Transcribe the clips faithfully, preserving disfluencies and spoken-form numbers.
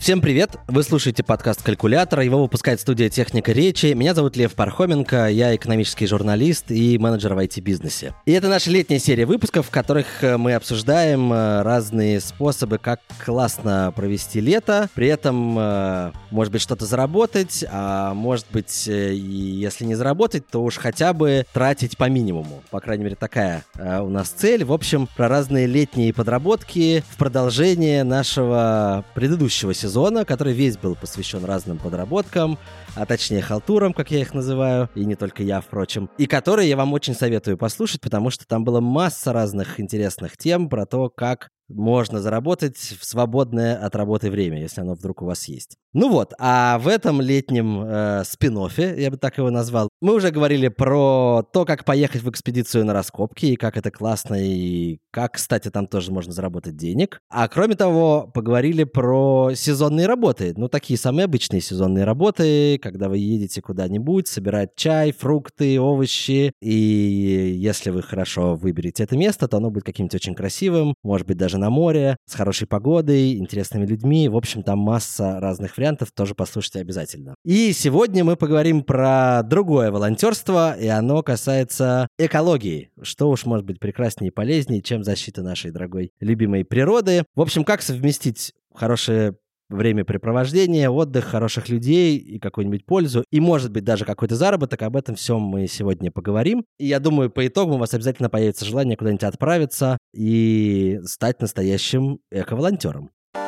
Всем привет! Вы слушаете подкаст «Калькулятор». Его выпускает студия «Техника речи». Меня зовут Лев Пархоменко, я экономический журналист и менеджер в ай ти-бизнесе. И это наша летняя серия выпусков, в которых мы обсуждаем разные способы, как классно провести лето, при этом, может быть, что-то заработать, а может быть, и если не заработать, то уж хотя бы тратить по минимуму. По крайней мере, такая у нас цель. В общем, про разные летние подработки в продолжение нашего предыдущего сезона. Сезона, который весь был посвящен разным подработкам, а точнее халтурам, как я их называю, и не только я, впрочем, и которые я вам очень советую послушать, потому что там была масса разных интересных тем про то, как можно заработать в свободное от работы время, если оно вдруг у вас есть. Ну вот, а в этом летнем э, спин-оффе, я бы так его назвал, мы уже говорили про то, как поехать в экспедицию на раскопки, и как это классно, и как, кстати, там тоже можно заработать денег. А кроме того, поговорили про сезонные работы. Ну, такие самые обычные сезонные работы, когда вы едете куда-нибудь, собирать чай, фрукты, овощи, и если вы хорошо выберете это место, то оно будет каким-нибудь очень красивым, может быть, даже на море, с хорошей погодой, интересными людьми. В общем, там масса разных вариантов, тоже послушайте обязательно. И сегодня мы поговорим про другое волонтерство, и оно касается экологии. Что уж может быть прекраснее и полезнее, чем защита нашей дорогой любимой природы. В общем, как совместить хорошее времяпрепровождение, отдых, хороших людей и какую-нибудь пользу, и, может быть, даже какой-то заработок. Об этом всем мы сегодня поговорим. И я думаю, по итогу у вас обязательно появится желание куда-нибудь отправиться и стать настоящим эко-волонтером.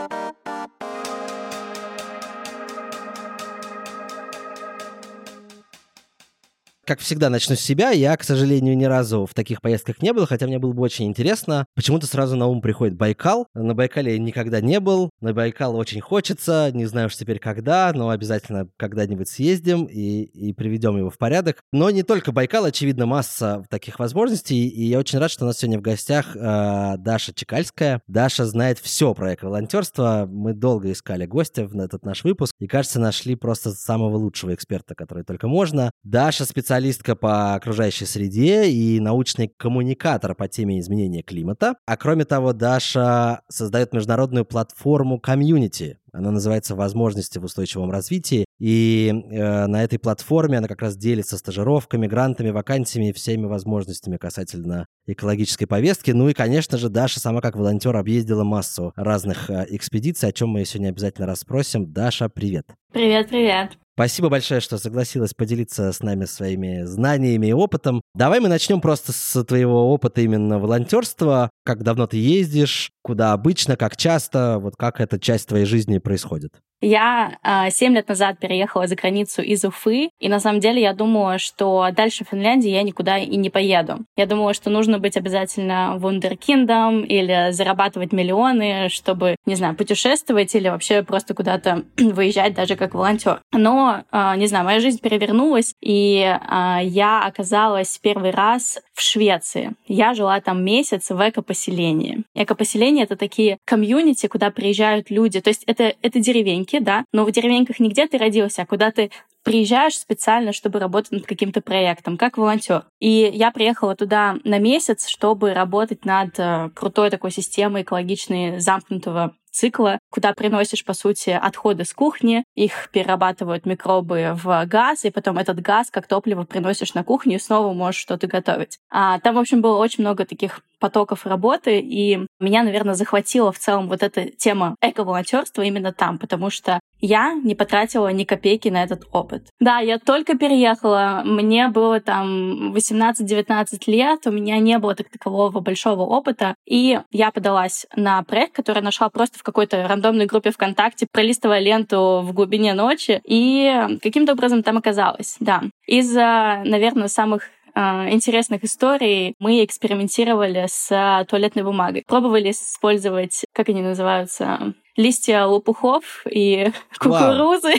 Как всегда, начну с себя. Я, к сожалению, ни разу в таких поездках не был, хотя мне было бы очень интересно. Почему-то сразу на ум приходит Байкал. На Байкале я никогда не был. На Байкал очень хочется. Не знаю уж теперь когда, но обязательно когда-нибудь съездим и, и приведем его в порядок. Но не только Байкал, очевидно, масса таких возможностей. И я очень рад, что у нас сегодня в гостях э, Даша Чекальская. Даша знает все про эко-волонтерство. Мы долго искали гостя на этот наш выпуск. И, кажется, нашли просто самого лучшего эксперта, который только можно. Даша специалист специалистка по окружающей среде и научный коммуникатор по теме изменения климата. А кроме того, Даша создает международную платформу комьюнити. Она называется «Возможности в устойчивом развитии». И э, на этой платформе она как раз делится стажировками, грантами, вакансиями и всеми возможностями касательно экологической повестки. Ну и, конечно же, Даша сама как волонтер объездила массу разных э, экспедиций, о чем мы ее сегодня обязательно расспросим. Даша, привет. Привет, привет. Спасибо большое, что согласилась поделиться с нами своими знаниями и опытом. Давай мы начнем просто с твоего опыта именно волонтерства. Как давно ты ездишь, куда обычно, как часто, вот как эта часть твоей жизни происходит? Я э, семь лет назад переехала за границу из Уфы, и на самом деле я думала, что дальше в Финляндии я никуда и не поеду. Я думала, что нужно быть обязательно вундеркиндом или зарабатывать миллионы, чтобы, не знаю, путешествовать или вообще просто куда-то выезжать даже как волонтер. Но, э, не знаю, моя жизнь перевернулась, и э, я оказалась первый раз в Швеции. Я жила там месяц в экопоселении. Экопоселение — это такие комьюнити, куда приезжают люди. То есть это, это деревеньки, да, но в деревеньках не где ты родился, а куда ты приезжаешь специально, чтобы работать над каким-то проектом, как волонтер. И я приехала туда на месяц, чтобы работать над крутой такой системой экологичной замкнутого цикла, куда приносишь, по сути, отходы с кухни, их перерабатывают микробы в газ, и потом этот газ как топливо приносишь на кухню и снова можешь что-то готовить. А там, в общем, было очень много таких потоков работы, и меня, наверное, захватила в целом вот эта тема эко-волонтерства именно там, потому что я не потратила ни копейки на этот опыт. Да, я только переехала, мне было там восемнадцать-девятнадцать лет, у меня не было так такового большого опыта, и я подалась на проект, который нашла просто в какой-то рандомной группе ВКонтакте, пролистывая ленту в глубине ночи, и каким-то образом там оказалась, да. Из-за, наверное, самых интересных историй мы экспериментировали с туалетной бумагой. Пробовали использовать, как они называются, листья лопухов и кукурузы,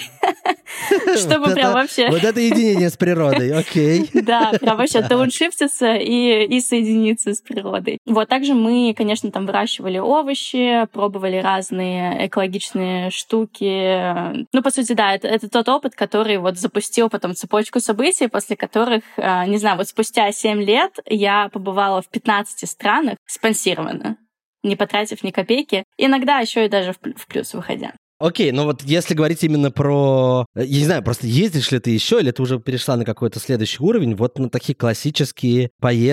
чтобы прям вообще... Вот это единение с природой, окей. Да, прям вообще дауншифтиться и соединиться с природой. Вот, также мы, конечно, там выращивали овощи, пробовали разные экологичные штуки. Ну, по сути, да, это, это тот опыт, который вот запустил потом цепочку событий, после которых, не знаю, вот спустя семь лет я побывала в пятнадцати странах спонсированно, не потратив ни копейки, иногда еще и даже в плюс выходя. Окей, но вот если говорить именно про... Я не знаю, просто ездишь ли ты еще, или ты уже перешла на какой-то следующий уровень, вот на такие классические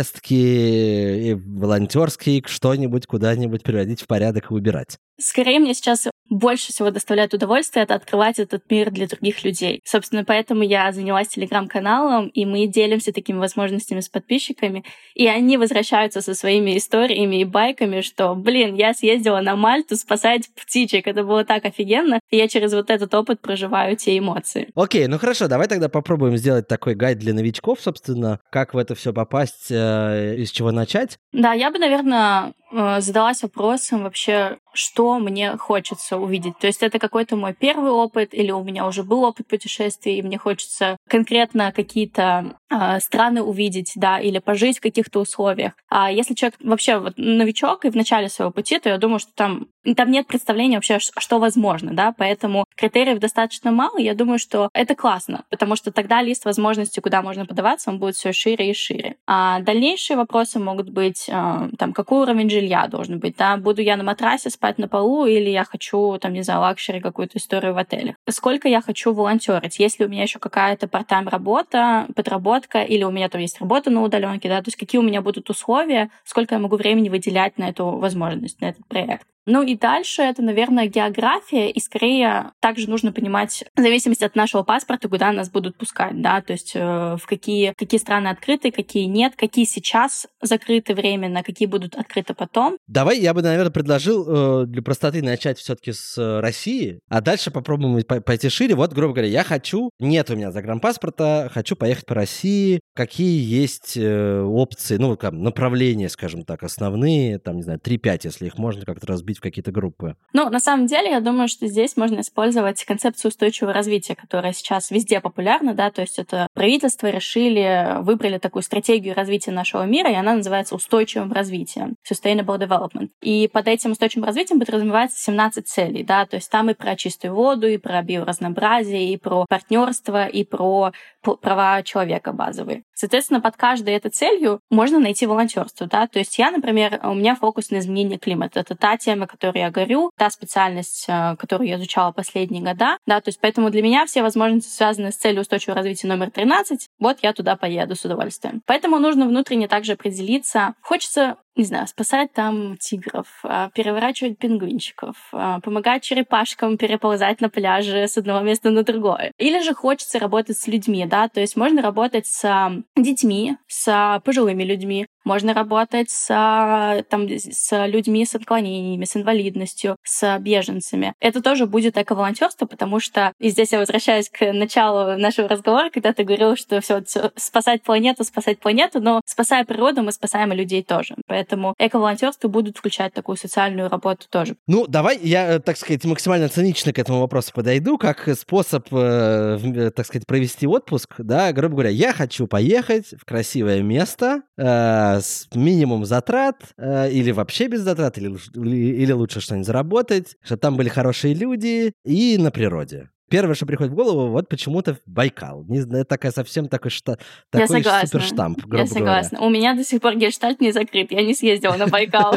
поездки, волонтерские, что-нибудь куда-нибудь приводить в порядок и убирать? Скорее, мне сейчас больше всего доставляет удовольствие это открывать этот мир для других людей. Собственно, поэтому я занялась телеграм-каналом, и мы делимся такими возможностями с подписчиками, и они возвращаются со своими историями и байками, что, блин, я съездила на Мальту спасать птичек, это было так офигенно, и я через вот этот опыт проживаю те эмоции. Окей, ну хорошо, давай тогда попробуем сделать такой гайд для новичков, собственно, как в это все попасть, э, из чего начать. Да, я бы, наверное, задалась вопросом вообще, что мне хочется увидеть. То есть это какой-то мой первый опыт, или у меня уже был опыт путешествий, и мне хочется конкретно какие-то э, страны увидеть, да, или пожить в каких-то условиях. А если человек вообще вот новичок и в начале своего пути, то я думаю, что там, там нет представления вообще, что возможно, да, поэтому критериев достаточно мало, и я думаю, что это классно, потому что тогда лист возможностей, куда можно подаваться, он будет все шире и шире. А дальнейшие вопросы могут быть, э, там, какой уровень жилья должен быть, да, буду я на матрасе спать на полу, или я хочу, там, не знаю, лакшери какую-то историю в отелях. Сколько я хочу волонтерить, если у меня еще какая-то part-time работа, подработка, или у меня там есть работа на удаленке, да, то есть какие у меня будут условия, сколько я могу времени выделять на эту возможность, на этот проект. Ну и дальше это, наверное, география, и скорее также нужно понимать, в зависимости от нашего паспорта, куда нас будут пускать, да, то есть э, в какие, какие страны открыты, какие нет, какие сейчас закрыты временно, какие будут открыты потом. Давай я бы, наверное, предложил э, для простоты начать все-таки с э, России, а дальше попробуем пойти шире. Вот, грубо говоря, я хочу, нет у меня загранпаспорта, хочу поехать по России. Какие есть э, опции, ну, там, направления, скажем так, основные, там, не знаю, три-пять, если их можно как-то разбить в какие-то группы? Ну, на самом деле, я думаю, что здесь можно использовать концепцию устойчивого развития, которая сейчас везде популярна, да, то есть это правительство решили, выбрали такую стратегию развития нашего мира, и она называется устойчивым развитием, sustainable development. И под этим устойчивым развитием подразумевается семнадцать целей, да, то есть там и про чистую воду, и про биоразнообразие, и про партнерство, и про права человека базовые. Соответственно, под каждой этой целью можно найти волонтерство, да, то есть я, например, у меня фокус на изменение климата, это та тема, которой я горю, та специальность, которую я изучала последние года, да, то есть поэтому для меня все возможности связаны с целью устойчивого развития номер тринадцать, вот я туда поеду с удовольствием. Поэтому нужно внутренне также определиться, хочется, не знаю, спасать там тигров, переворачивать пингвинчиков, помогать черепашкам переползать на пляже с одного места на другое. Или же хочется работать с людьми, да, то есть можно работать с детьми, с пожилыми людьми, можно работать с, там, с людьми с отклонениями, с инвалидностью, с беженцами. Это тоже будет эко-волонтерство, потому что, и здесь я возвращаюсь к началу нашего разговора, когда ты говорил, что все спасать планету, спасать планету, но спасая природу, мы спасаем и людей тоже. Поэтому эко-волонтерство будут включать такую социальную работу тоже. Ну, давай я, так сказать, максимально цинично к этому вопросу подойду, как способ, э, так сказать, провести отпуск, да, грубо говоря, я хочу поехать в красивое место, э, с минимум затрат, э, или вообще без затрат, или, или лучше что-нибудь заработать, чтобы там были хорошие люди и на природе. Первое, что приходит в голову, вот почему-то Байкал. Не знаю, такая совсем такой, шта... такой суперштамп, грубо Я согласна. говоря. У меня до сих пор гештальт не закрыт, я не съездила на Байкал.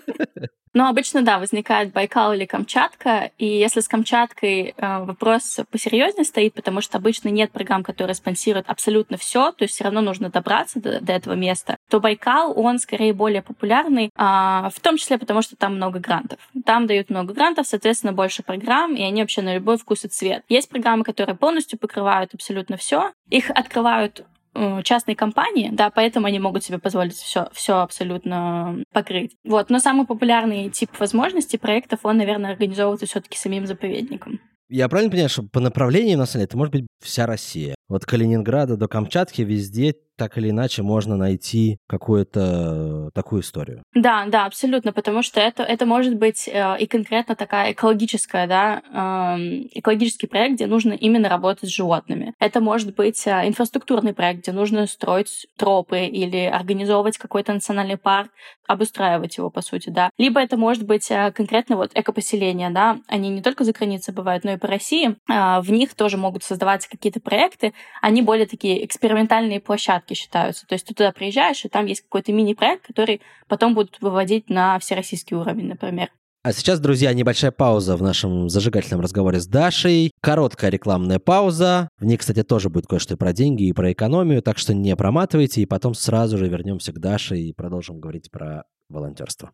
Но обычно, да, возникает Байкал или Камчатка, и если с Камчаткой э, вопрос посерьезнее стоит, потому что обычно нет программ, которые спонсируют абсолютно все, то есть все равно нужно добраться до, до этого места, то Байкал, он скорее более популярный, э, в том числе потому, что там много грантов. Там дают много грантов, соответственно, больше программ, и они вообще на любой вкус и цвет. Есть программы, которые полностью покрывают абсолютно все, их открывают частные компании, да, поэтому они могут себе позволить все, все абсолютно покрыть. Вот. Но самый популярный тип возможностей проектов, он, наверное, организовывается все-таки самим заповедником. Я правильно понимаю, что по направлениям, на самом деле, это может быть вся Россия? От Калининграда до Камчатки везде так или иначе можно найти какую-то такую историю. Да, да, абсолютно, потому что это, это может быть э, и конкретно такая экологическая, да, э, экологический проект, где нужно именно работать с животными. Это может быть э, инфраструктурный проект, где нужно строить тропы или организовывать какой-то национальный парк, обустраивать его, по сути, да. Либо это может быть э, конкретно вот экопоселения, да, они не только за границей бывают, но и по России. Э, в них тоже могут создаваться какие-то проекты, они более такие экспериментальные площадки считаются. То есть ты туда приезжаешь, и там есть какой-то мини-проект, который потом будут выводить на всероссийский уровень, например. А сейчас, друзья, небольшая пауза в нашем зажигательном разговоре с Дашей. Короткая рекламная пауза. В ней, кстати, тоже будет кое-что и про деньги, и про экономию, так что не проматывайте, и потом сразу же вернемся к Даше и продолжим говорить про волонтерство.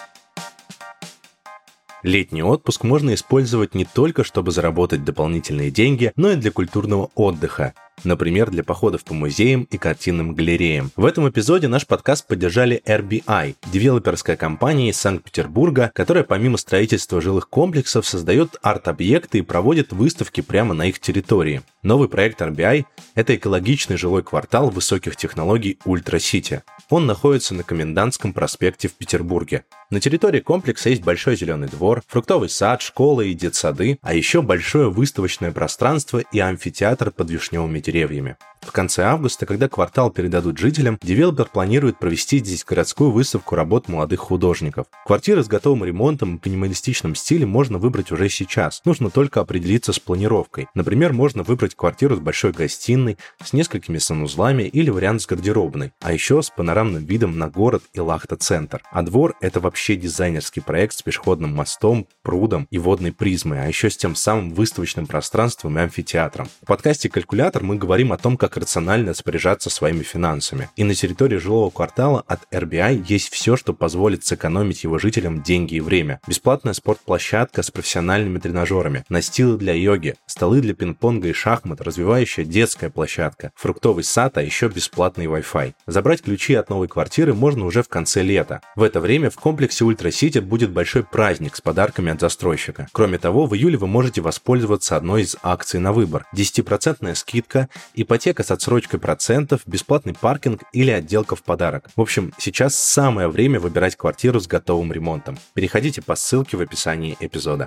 Летний отпуск можно использовать не только, чтобы заработать дополнительные деньги, но и для культурного отдыха. Например, для походов по музеям и картинным галереям. В этом эпизоде наш подкаст поддержали эр би ай, девелоперская компания из Санкт-Петербурга, которая помимо строительства жилых комплексов создает арт-объекты и проводит выставки прямо на их территории. Новый проект эр би ай – это экологичный жилой квартал высоких технологий Ультра Сити. Он находится на Комендантском проспекте в Петербурге. На территории комплекса есть большой зеленый двор, фруктовый сад, школы и детсады, а еще большое выставочное пространство и амфитеатр под вишневыми деревьями. В конце августа, когда квартал передадут жителям, девелопер планирует провести здесь городскую выставку работ молодых художников. Квартиры с готовым ремонтом и в минималистичном стиле можно выбрать уже сейчас. Нужно только определиться с планировкой. Например, можно выбрать квартиру с большой гостиной, с несколькими санузлами или вариант с гардеробной, а еще с панорамным видом на город и Лахта-центр. А двор – это вообще дизайнерский проект с пешеходным мостом, прудом и водной призмой, а еще с тем самым выставочным пространством и амфитеатром. В подкасте «Калькулятор» мы говорим о том, как рационально распоряжаться своими финансами. И на территории жилого квартала от эр би ай есть все, что позволит сэкономить его жителям деньги и время. Бесплатная спортплощадка с профессиональными тренажерами, настилы для йоги, столы для пинг-понга и шахмат, развивающая детская площадка, фруктовый сад, а еще бесплатный Wi-Fi. Забрать ключи от новой квартиры можно уже в конце лета. В это время в комплексе Ультра Сити будет большой праздник с подарками от застройщика. Кроме того, в июле вы можете воспользоваться одной из акций на выбор. десять процентов скидка, ипотека с отсрочкой процентов, бесплатный паркинг или отделка в подарок. В общем, сейчас самое время выбирать квартиру с готовым ремонтом. Переходите по ссылке в описании эпизода.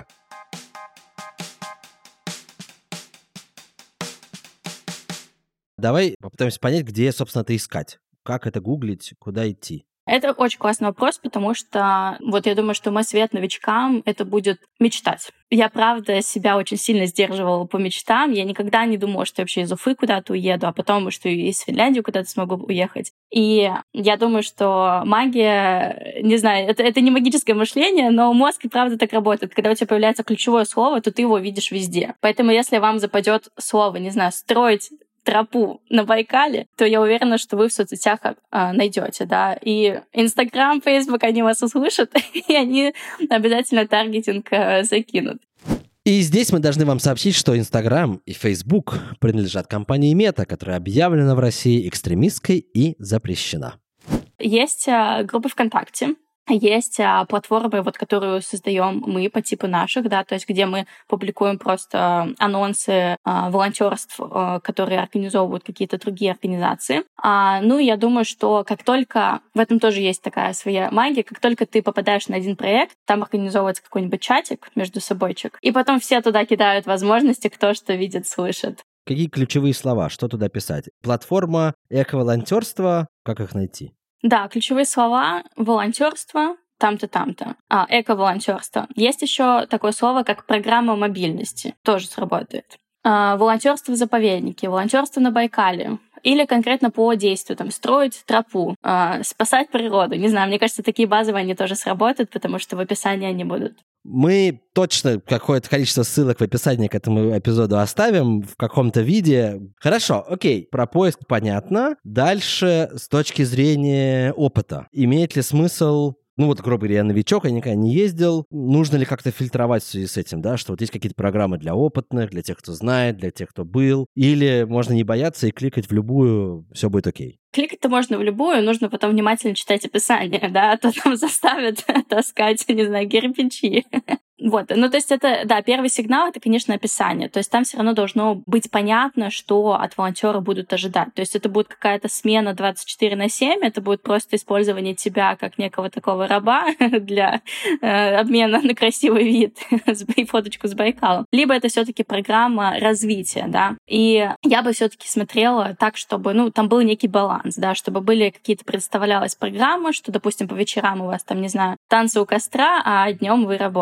Давай попытаемся понять, где, собственно, это искать. Как это гуглить, куда идти. Это очень классный вопрос, потому что вот я думаю, что мой совет новичкам — это будет мечтать. Я, правда, себя очень сильно сдерживала по мечтам. Я никогда не думала, что я вообще из Уфы куда-то уеду, а потом, что и из Финляндии куда-то смогу уехать. И я думаю, что магия, не знаю, это, это не магическое мышление, но мозг и правда так работает. Когда у тебя появляется ключевое слово, то ты его видишь везде. Поэтому если вам западет слово, не знаю, строить тропу на Байкале, то я уверена, что вы в соцсетях а, найдете, да. И Инстаграм, Фейсбук, они вас услышат, и они обязательно таргетинг а, закинут. И здесь мы должны вам сообщить, что Инстаграм и Фейсбук принадлежат компании Мета, которая объявлена в России экстремистской и запрещена. Есть а, группы ВКонтакте, есть а, платформы, вот, которую создаем мы по типу наших, да, то есть где мы публикуем просто анонсы а, волонтерств, а, которые организовывают какие-то другие организации. А, ну, я думаю, что как только... В этом тоже есть такая своя магия. Как только ты попадаешь на один проект, там организовывается какой-нибудь чатик между собойчик, и потом все туда кидают возможности, кто что видит, слышит. Какие ключевые слова? Что туда писать? Платформа эко-волонтерства. Как их найти? Да, ключевые слова — волонтерство, там-то, там-то, а, эко-волонтерство. Есть еще такое слово, как программа мобильности, тоже сработает. А, волонтерство в заповеднике, волонтерство на Байкале. Или конкретно по действию, там, строить тропу, э, спасать природу. Не знаю, мне кажется, такие базовые, они тоже сработают, потому что в описании они будут. Мы точно какое-то количество ссылок в описании к этому эпизоду оставим в каком-то виде. Хорошо, окей, про поиск понятно. Дальше, с точки зрения опыта, имеет ли смысл... Ну вот, грубо говоря, я новичок, я никогда не ездил. Нужно ли как-то фильтровать в связи с этим, да, что вот есть какие-то программы для опытных, для тех, кто знает, для тех, кто был? Или можно не бояться и кликать в любую, все будет окей? Кликать-то можно в любую, нужно потом внимательно читать описание, да, а то там заставят таскать, не знаю, кирпичи. Вот, ну то есть это, да, первый сигнал — это, конечно, описание. То есть там все равно должно быть понятно, что от волонтера будут ожидать. То есть это будет какая-то смена двадцать четыре на семь, это будет просто использование тебя как некого такого раба для э, обмена на красивый вид и фоточку с Байкалом. Либо это все-таки программа развития, да. И я бы все-таки смотрела так, чтобы, ну, там был некий баланс, да, чтобы были какие-то, представлялась программа, что, допустим, по вечерам у вас там, не знаю, танцы у костра, а днем вы работаете.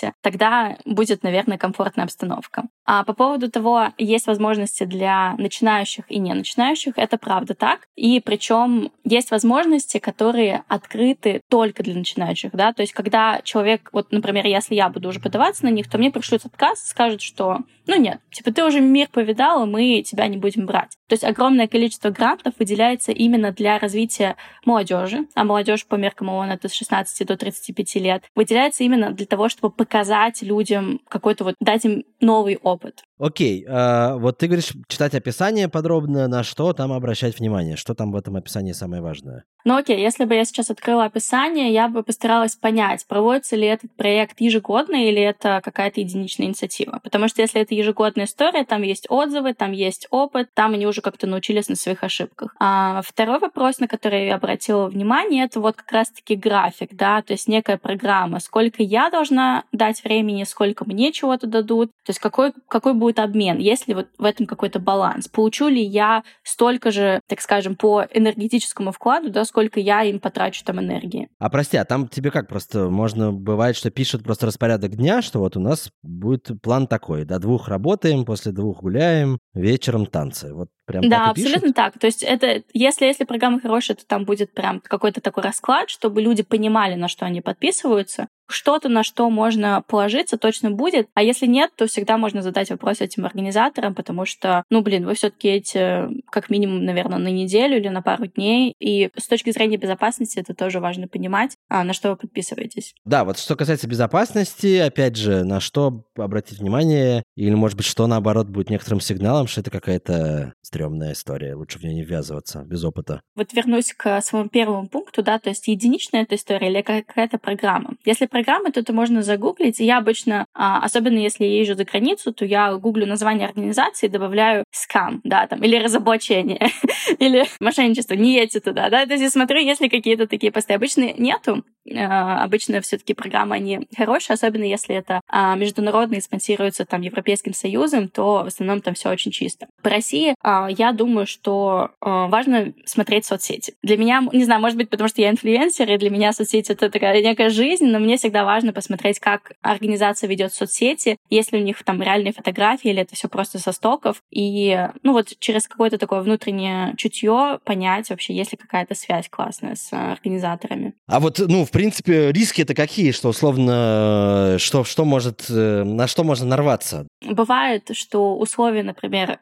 офисе, тогда будет, наверное, комфортная обстановка. А по поводу того, есть возможности для начинающих и не начинающих, это правда так. И причем есть возможности, которые открыты только для начинающих, да, то есть когда человек, вот, например, если я буду уже подаваться на них, то мне пришлют отказ, скажут, что, ну нет, типа ты уже мир повидала, мы тебя не будем брать. То есть огромное количество грантов выделяется именно для развития молодежи, а молодежь по меркам ООН это с шестнадцати до тридцати пяти лет, выделяется именно для того, чтобы показать людям какой-то вот, дать им новый опыт. Окей, а, вот ты говоришь, читать описание подробно, на что там обращать внимание, что там в этом описании самое важное? Ну окей, если бы я сейчас открыла описание, я бы постаралась понять, проводится ли этот проект ежегодно или это какая-то единичная инициатива. Потому что если это ежегодная история, там есть отзывы, там есть опыт, там они уже как-то научились на своих ошибках. А второй вопрос, на который я обратила внимание, это вот как раз-таки график, да, то есть некая программа, сколько я должна дать времени, сколько мне чего-то дадут, то есть какой, какой будет обмен, есть ли вот в этом какой-то баланс, получу ли я столько же, так скажем, по энергетическому вкладу, да, сколько я им потрачу там энергии. А прости, а там тебе как просто, можно, бывает, что пишут просто распорядок дня, что вот у нас будет план такой, до двух работаем, после двух гуляем, вечером танцы. Вот прям да, так и абсолютно пишут? так. То есть это, если, если программа хорошая, то там будет прям какой-то такой расклад, чтобы люди понимали, на что они подписываются. Что-то, на что можно положиться, точно будет. А если нет, то всегда можно задать вопрос этим организаторам, потому что, ну, блин, вы все-таки эти, как минимум, наверное, на неделю или на пару дней. И с точки зрения безопасности это тоже важно понимать, на что вы подписываетесь. Да, вот что касается безопасности, опять же, на что обратить внимание, или, может быть, что, наоборот, будет некоторым сигналом, что это какая-то стрёмная история, лучше в нее не ввязываться без опыта. Вот вернусь к своему первому пункту, да, то есть единичная эта история или какая-то программа. Если программы, то это можно загуглить. И я обычно, особенно если я езжу за границу, то я гуглю название организации, добавляю скам, да, там, или разоблачение, или мошенничество, не едьте туда, да, то есть я смотрю, если какие-то такие посты. Обычно нету, обычно все-таки программы, они хорошие, особенно если это международные, спонсируются там Европейским Союзом, то в основном там все очень чисто. По России я думаю, что важно смотреть соцсети. Для меня, не знаю, может быть, потому что я инфлюенсер, и для меня соцсети — это такая некая жизнь, но мне всегда важно посмотреть, как организация ведет соцсети, есть ли у них там реальные фотографии, или это все просто со стоков. И, ну вот, через какое-то такое внутреннее чутье понять вообще, есть ли какая-то связь классная с организаторами. А вот, ну, в принципе, риски-то какие, что условно, что, что может, на что можно нарваться? Бывает, что условия, например,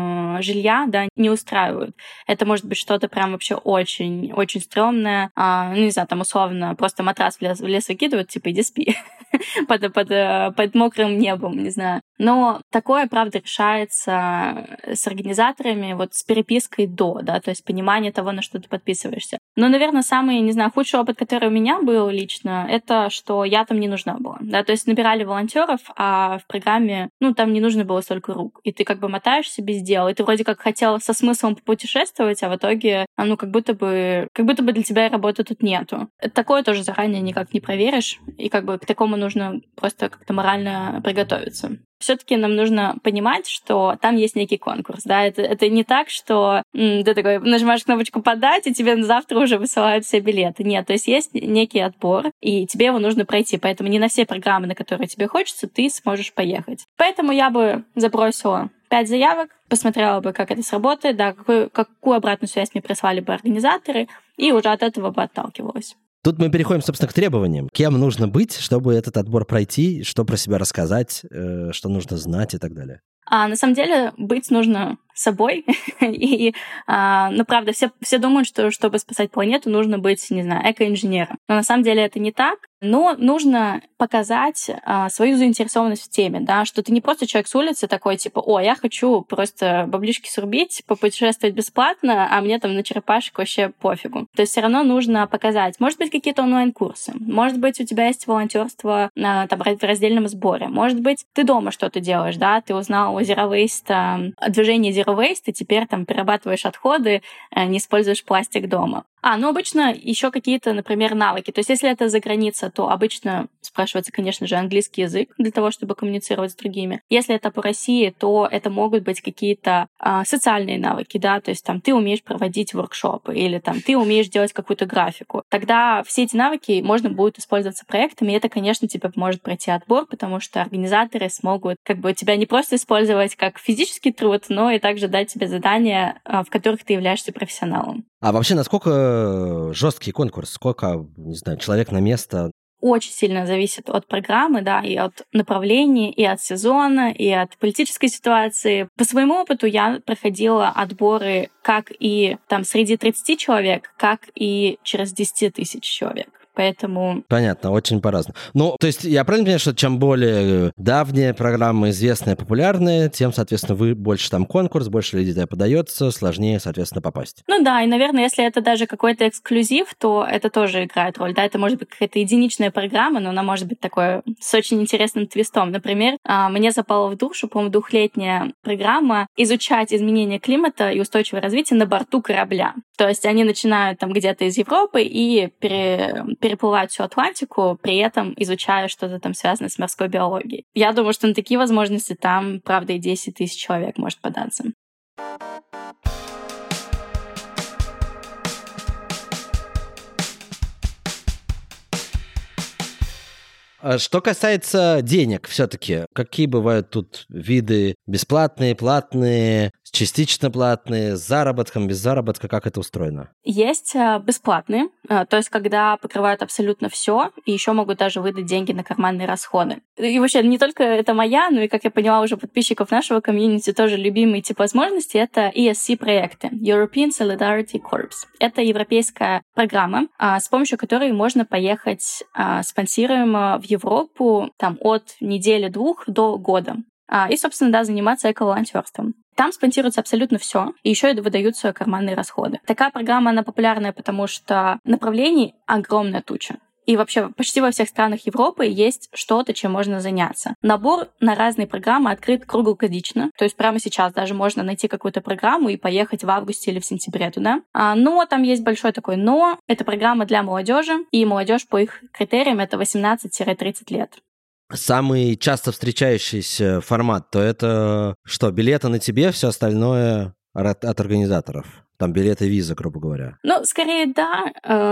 жилья, да, не устраивают. Это может быть что-то прям вообще очень, очень стрёмное. А, ну, не знаю, там условно просто матрас в лес, в лес выкидывают, типа, иди спи под, под, под мокрым небом, не знаю. Но такое, правда, решается с организаторами, вот с перепиской до, да, то есть понимание того, на что ты подписываешься. Но, наверное, самый, не знаю, худший опыт, который у меня был лично, это что я там не нужна была, да, то есть набирали волонтеров, а в программе, ну, там не нужно было столько рук, и ты как бы мотаешься без дела, и ты вроде как хотел со смыслом попутешествовать, а в итоге, ну, как будто бы, как будто бы для тебя работы тут нету. Такое тоже заранее никак не проверишь, и как бы к такому нужно просто как-то морально приготовиться. Все-таки нам нужно понимать, что там есть некий конкурс, да, это, это не так, что м, ты такой нажимаешь кнопочку «подать», и тебе завтра уже высылают все билеты. Нет, то есть есть некий отбор, и тебе его нужно пройти, поэтому не на все программы, на которые тебе хочется, ты сможешь поехать. Поэтому я бы забросила пять заявок, посмотрела бы, как это сработает, да, какую, какую обратную связь мне прислали бы организаторы, и уже от этого бы отталкивалась. Тут мы переходим, собственно, к требованиям. Кем нужно быть, чтобы этот отбор пройти, что про себя рассказать, э, что нужно знать и так далее? А на самом деле быть нужно собой. И, а, ну, правда, все, все думают, что чтобы спасать планету, нужно быть, не знаю, экоинженером. Но на самом деле это не так. Но нужно показать а, свою заинтересованность в теме, да, что ты не просто человек с улицы такой, типа, о, я хочу просто баблишки срубить, попутешествовать бесплатно, а мне там на черепашек вообще пофигу. То есть все равно нужно показать. Может быть, какие-то онлайн-курсы. Может быть, у тебя есть волонтерство а, там, в раздельном сборе. Может быть, ты дома что-то делаешь, да, ты узнал о Zero Waste, о движении Zero Waste, и теперь там перерабатываешь отходы, не используешь пластик дома. А, ну обычно еще какие-то, например, навыки. То есть если это за граница, то обычно спрашивается, конечно же, английский язык для того, чтобы коммуницировать с другими. Если это по России, то это могут быть какие-то а, социальные навыки, да, то есть там ты умеешь проводить воркшопы или там ты умеешь делать какую-то графику. Тогда все эти навыки можно будет использоваться проектами, и это, конечно, тебе поможет пройти отбор, потому что организаторы смогут как бы тебя не просто использовать как физический труд, но и также дать тебе задания, в которых ты являешься профессионалом. А вообще, насколько жесткий конкурс? Сколько, не знаю, человек на место? Очень сильно зависит от программы, да, и от направления, и от сезона, и от политической ситуации. По своему опыту я проходила отборы как и там среди тридцати человек, как и через десять тысяч человек. Поэтому... Понятно, очень по-разному. Ну, то есть я правильно понимаю, что чем более давняя программа, известная, популярная, тем, соответственно, вы больше там конкурс, больше людей туда подается, сложнее, соответственно, попасть. Ну да, и, наверное, если это даже какой-то эксклюзив, то это тоже играет роль. Да, это может быть какая-то единичная программа, но она может быть такой с очень интересным твистом. Например, мне запала в душу, по-моему, двухлетняя программа изучать изменения климата и устойчивое развитие на борту корабля. То есть они начинают там где-то из Европы и пере... переплывать всю Атлантику, при этом изучая что-то там связанное с морской биологией. Я думаю, что на такие возможности там, правда, и десять тысяч человек может податься. Что касается денег, все-таки, какие бывают тут виды бесплатные, платные, частично платные, с заработком, без заработка, как это устроено? Есть бесплатные, то есть когда покрывают абсолютно все, и еще могут даже выдать деньги на карманные расходы. И вообще не только это моя, но и, как я поняла, уже подписчиков нашего комьюнити тоже любимый тип возможностей — это и эс си-проекты, European Solidarity Corps. Это европейская программа, с помощью которой можно поехать спонсируемо в Европу там, от недели-двух до года. И, собственно, да, заниматься эко-волонтерством. Там спонсируется абсолютно все, и еще и выдаются карманные расходы. Такая программа, она популярная, потому что направлений огромная туча. И вообще почти во всех странах Европы есть что-то, чем можно заняться. Набор на разные программы открыт круглогодично. То есть прямо сейчас даже можно найти какую-то программу и поехать в августе или в сентябре туда. Но там есть большой такой «но». Это программа для молодежи, и молодежь по их критериям это восемнадцать-тридцать лет. Самый часто встречающийся формат, то это что, билеты на тебе, все остальное от, от организаторов? Там билеты, виза, грубо говоря. Ну, скорее, да.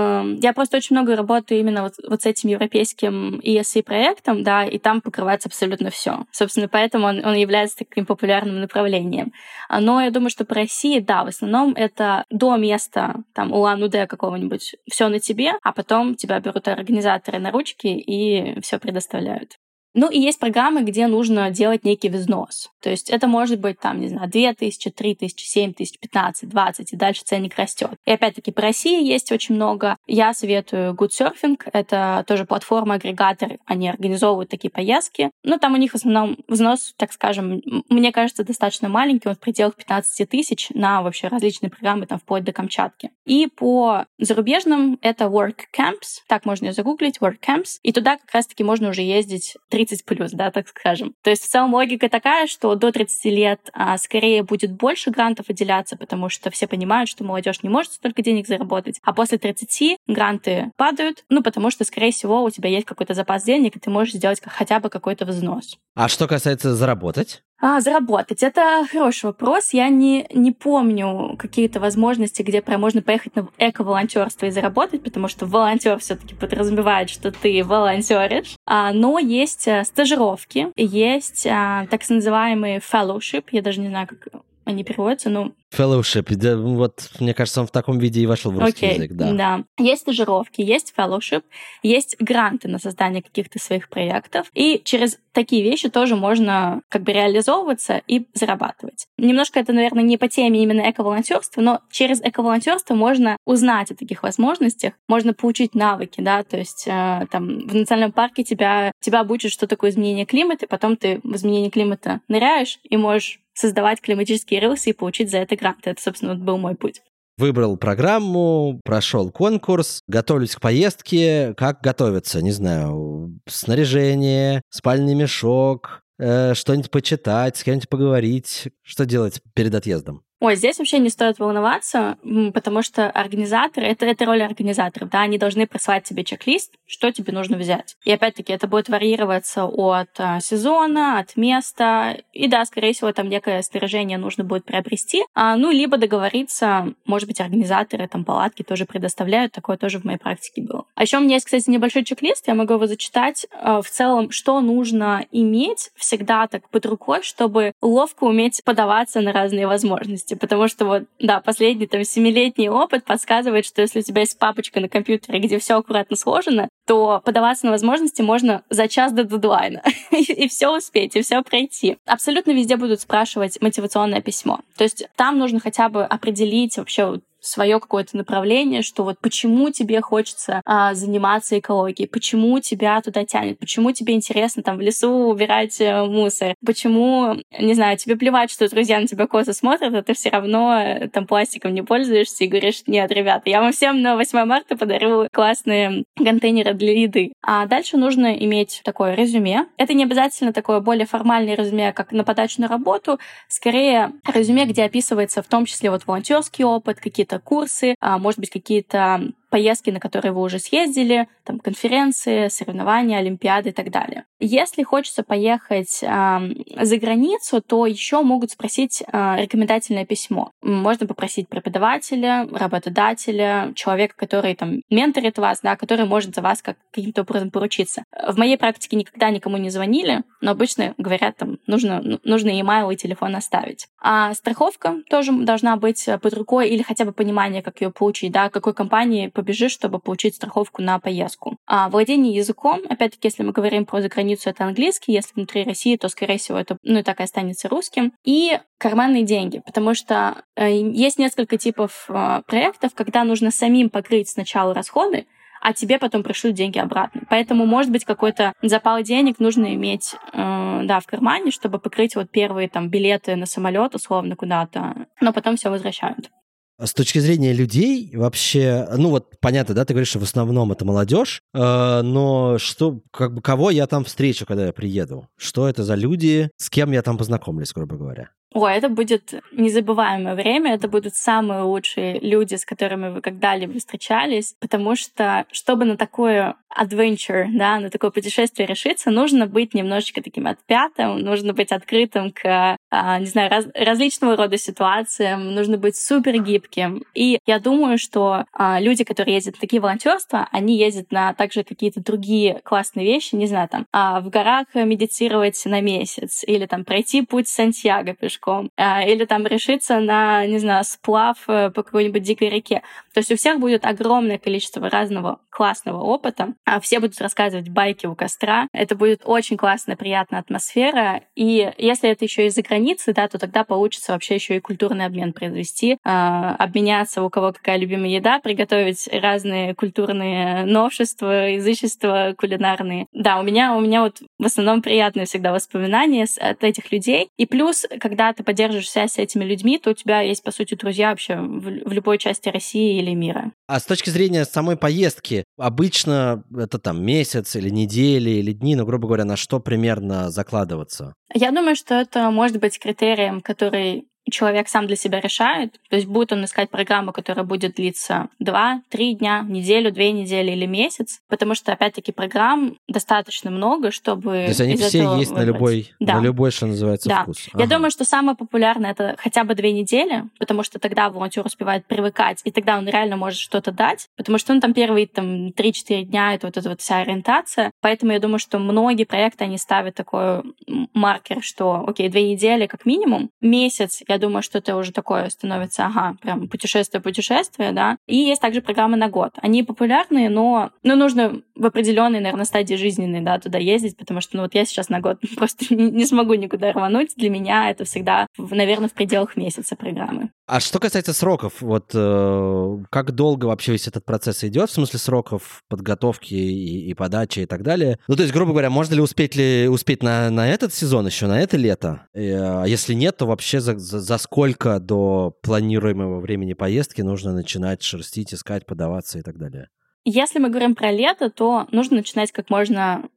Я просто очень много работаю именно вот, вот с этим европейским и эс си-проектом, да, и там покрывается абсолютно все. Собственно, поэтому он, он является таким популярным направлением. Но я думаю, что по России, да, в основном это до места, там, Улан-Удэ какого-нибудь, все на тебе, а потом тебя берут организаторы на ручки и все предоставляют. Ну и есть программы, где нужно делать некий взнос. То есть это может быть, там, не знаю, две тысячи, три тысячи, семь тысяч, пятнадцать, двадцать, и дальше ценник растет. И опять-таки по России есть очень много. Я советую Good Surfing. Это тоже платформа-агрегатор. Они организовывают такие поездки. Но там у них в основном взнос, так скажем, мне кажется, достаточно маленький. Он в пределах пятнадцать тысяч на вообще различные программы, там, вплоть до Камчатки. И по зарубежным это Work Camps. Так можно ее загуглить, Work Camps. И туда как раз-таки можно уже ездить тридцать плюс, да, так скажем. То есть в целом логика такая, что до тридцати лет а, скорее будет больше грантов выделяться, потому что все понимают, что молодежь не может столько денег заработать, а после тридцати гранты падают, ну, потому что, скорее всего, у тебя есть какой-то запас денег, и ты можешь сделать хотя бы какой-то взнос. А что касается заработать? А, заработать. Это хороший вопрос. Я не, не помню какие-то возможности, где прям можно поехать на эко-волонтерство и заработать, потому что волонтер все-таки подразумевает, что ты волонтеришь. А, но есть а, стажировки, есть а, так называемый fellowship. Я даже не знаю, как они переводятся, но... Fellowship, да, вот, мне кажется, он в таком виде и вошел в русский okay, язык, да. Да. Есть стажировки, есть fellowship, есть гранты на создание каких-то своих проектов, и через такие вещи тоже можно как бы реализовываться и зарабатывать. Немножко это, наверное, не по теме именно эко-волонтерства, но через эко-волонтерство можно узнать о таких возможностях, можно получить навыки, да, то есть э, там в национальном парке тебя, тебя обучат, что такое изменение климата, и потом ты в изменение климата ныряешь и можешь создавать климатические рилсы и получить за это гранты. Это, собственно, вот был мой путь. Выбрал программу, прошел конкурс, готовлюсь к поездке. Как готовиться? Не знаю, снаряжение, спальный мешок, э, что-нибудь почитать, с кем-нибудь поговорить. Что делать перед отъездом? Ой, здесь вообще не стоит волноваться, потому что организаторы, это, это роль организаторов, да, они должны прислать тебе чек-лист, что тебе нужно взять. И опять-таки это будет варьироваться от а, сезона, от места, и да, скорее всего, там некое снаряжение нужно будет приобрести, а, ну, либо договориться, может быть, организаторы там палатки тоже предоставляют, такое тоже в моей практике было. А еще у меня есть, кстати, небольшой чек-лист, я могу его зачитать. А, в целом, что нужно иметь всегда так под рукой, чтобы ловко уметь подаваться на разные возможности. Потому что вот, да, последний там семилетний опыт подсказывает, что если у тебя есть папочка на компьютере, где все аккуратно сложено, то подаваться на возможности можно за час до дедлайна. И все успеть, и все пройти. Абсолютно везде будут спрашивать мотивационное письмо. То есть там нужно хотя бы определить вообще свое какое-то направление, что вот почему тебе хочется а, заниматься экологией, почему тебя туда тянет, почему тебе интересно там в лесу убирать э, мусор, почему, не знаю, тебе плевать, что друзья на тебя косо смотрят, а ты все равно э, там пластиком не пользуешься и говоришь: нет, ребята, я вам всем на восьмое марта подарю классные контейнеры для еды. А дальше нужно иметь такое резюме. Это не обязательно такое более формальное резюме, как на подачу на работу, скорее резюме, где описывается в том числе вот волонтерский опыт, какие-то курсы, может быть, какие-то поездки, на которые вы уже съездили, там конференции, соревнования, олимпиады и так далее. Если хочется поехать э, за границу, то еще могут спросить э, рекомендательное письмо. Можно попросить преподавателя, работодателя, человека, который там менторит вас, да, который может за вас как, каким-то образом поручиться. В моей практике никогда никому не звонили, но обычно говорят, там, нужно, нужно e-mail и телефон оставить. А страховка тоже должна быть под рукой или хотя бы понимание, как ее получить, да, какой компании побежишь, чтобы получить страховку на поездку. А владение языком, опять-таки, если мы говорим про заграницу, это английский, если внутри России, то, скорее всего, это, ну, и так и останется русским. И карманные деньги, потому что э, есть несколько типов э, проектов, когда нужно самим покрыть сначала расходы, а тебе потом пришлют деньги обратно. Поэтому, может быть, какой-то запал денег нужно иметь э, да, в кармане, чтобы покрыть вот первые там билеты на самолет, условно, куда-то, но потом все возвращают. С точки зрения людей вообще, ну вот понятно, да, ты говоришь, что в основном это молодежь, э, но что, как бы, кого я там встречу, когда я приеду? Что это за люди, с кем я там познакомлюсь, грубо говоря? Ой, это будет незабываемое время, это будут самые лучшие люди, с которыми вы когда-либо встречались, потому что, чтобы на такое adventure, да, на такое путешествие решиться, нужно быть немножечко таким отпятым, нужно быть открытым к, а, не знаю, раз, различного рода ситуациям, нужно быть супер гибким. И я думаю, что а, люди, которые ездят на такие волонтерства, они ездят на также какие-то другие классные вещи, не знаю, там, а, в горах медитировать на месяц, или там пройти путь Сантьяго пешком, или там решиться на, не знаю, сплав по какой-нибудь дикой реке. То есть у всех будет огромное количество разного классного опыта. Все будут рассказывать байки у костра. Это будет очень классная, приятная атмосфера. И если это еще из-за границы, да, то тогда получится вообще еще и культурный обмен произвести, обменяться, у кого какая любимая еда, приготовить разные культурные новшества, изыщества кулинарные. Да, у меня, у меня вот в основном приятные всегда воспоминания от этих людей. И плюс, когда ты поддерживаешь связь с этими людьми, то у тебя есть, по сути, друзья вообще в, в любой части России или мира. А с точки зрения самой поездки, обычно это там месяц или недели или дни, ну, грубо говоря, на что примерно закладываться? Я думаю, что это может быть критерием, который человек сам для себя решает. То есть будет он искать программу, которая будет длиться два-три дня, неделю, две недели или месяц. Потому что, опять-таки, программ достаточно много, чтобы... То есть они все есть выбрать. на любой, да. на любой, что называется, да. вкус. Я ага. думаю, что самое популярное — это хотя бы две недели, потому что тогда волонтер успевает привыкать, и тогда он реально может что-то дать. Потому что ну, там первые там, три-четыре дня — это вот эта вот вся ориентация. Поэтому я думаю, что многие проекты, они ставят такой маркер, что, окей, две недели как минимум, месяц, я думаю, что это уже такое становится, ага, прям путешествие-путешествие, да. И есть также программы на год. Они популярные, но ну, нужно в определенной, наверное, стадии жизненной, да, туда ездить, потому что, ну, вот я сейчас на год просто не, не смогу никуда рвануть. Для меня это всегда, наверное, в пределах месяца программы. А что касается сроков, вот э, как долго вообще весь этот процесс идет, в смысле сроков подготовки и, и подачи и так далее? Ну, то есть, грубо говоря, можно ли успеть, ли, успеть на, на этот сезон еще, на это лето? А если нет, то вообще за, за, за сколько до планируемого времени поездки нужно начинать шерстить, искать, подаваться и так далее? Если мы говорим про лето, то нужно начинать как можно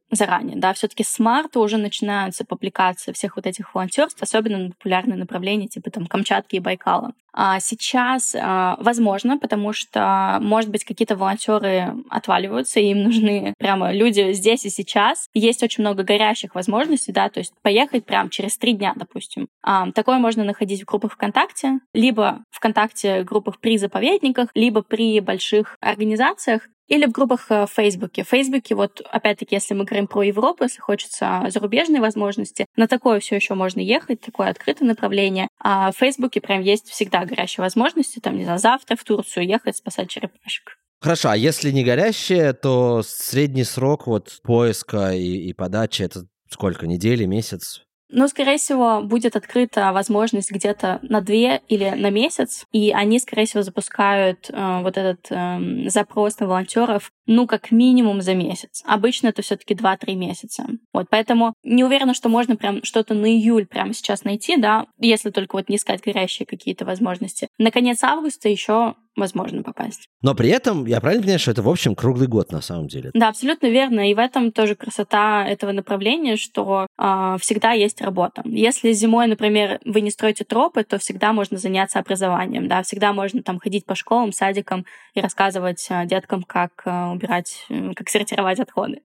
заранее, да, все-таки с марта уже начинаются публикации всех вот этих волонтерств, особенно на популярные направления, типа там Камчатки и Байкала. А сейчас а, возможно, потому что, может быть, какие-то волонтеры отваливаются, и им нужны прямо люди здесь и сейчас. Есть очень много горящих возможностей, да, то есть поехать прямо через три дня, допустим. А, такое можно находить в группах ВКонтакте, либо ВКонтакте группах при заповедниках, либо при больших организациях, или в группах в Фейсбуке. В Фейсбуке, вот опять-таки, если мы говорим про Европу, если хочется зарубежные возможности, на такое все еще можно ехать, такое открытое направление. А в Фейсбуке прям есть всегда горящие возможности, там, не знаю, завтра в Турцию ехать, спасать черепашек. Хорошо, а если не горящие, то средний срок вот поиска и, и подачи — это сколько? Недели, месяц? Ну, скорее всего, будет открыта возможность где-то на две или на месяц, и они, скорее всего, запускают э, вот этот э, запрос на волонтеров, ну, как минимум за месяц. Обычно это все-таки два-три месяца. Вот, поэтому не уверена, что можно прям что-то на июль прямо сейчас найти, да, если только вот не искать горящие какие-то возможности. На конец августа еще возможно попасть. Но при этом, я правильно понимаю, что это, в общем, круглый год на самом деле? Да, абсолютно верно. И в этом тоже красота этого направления, что э, всегда есть работа. Если зимой, например, вы не строите тропы, то всегда можно заняться образованием, да, всегда можно там ходить по школам, садикам и рассказывать э, деткам, как э, убирать, э, как сортировать отходы.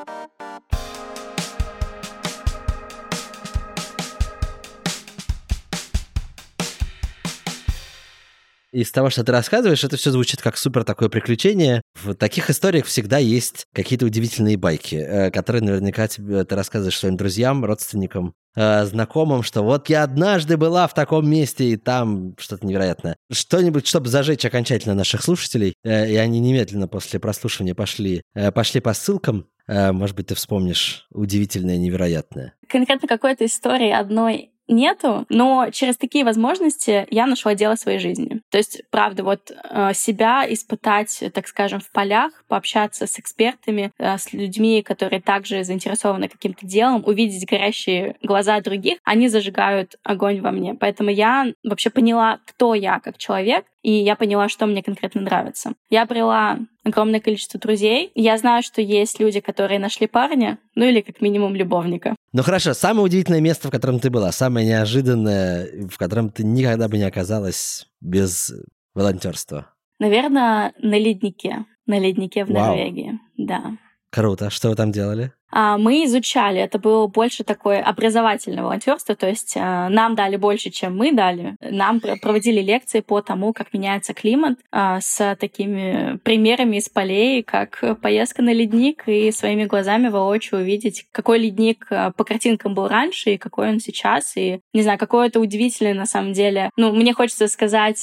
Из того, что ты рассказываешь, это все звучит как супер такое приключение. В таких историях всегда есть какие-то удивительные байки, которые наверняка тебе, ты рассказываешь своим друзьям, родственникам, знакомым, что вот я однажды была в таком месте, и там что-то невероятное. Что-нибудь, чтобы зажечь окончательно наших слушателей, и они немедленно после прослушивания пошли, пошли по ссылкам. Может быть, ты вспомнишь удивительное, невероятное. Конкретно какой-то истории одной нету, но через такие возможности я нашла дело своей жизни. То есть, правда, вот э, себя испытать, так скажем, в полях, пообщаться с экспертами, э, с людьми, которые также заинтересованы каким-то делом, увидеть горящие глаза других, они зажигают огонь во мне. Поэтому я вообще поняла, кто я как человек, и я поняла, что мне конкретно нравится. Я обрела огромное количество друзей. Я знаю, что есть люди, которые нашли парня, ну или как минимум любовника. Ну хорошо, самое удивительное место, в котором ты была, самое неожиданное, в котором ты никогда бы не оказалась без волонтерства? Наверное, на леднике. На леднике в Вау. Норвегии, да. Круто. Что вы там делали? Мы изучали, это было больше такое образовательное волонтерство, то есть нам дали больше, чем мы дали. Нам проводили лекции по тому, как меняется климат, с такими примерами из полей, как поездка на ледник, и своими глазами воочию увидеть, какой ледник по картинкам был раньше и какой он сейчас. И, не знаю, какой это удивительный на самом деле. Ну, мне хочется сказать,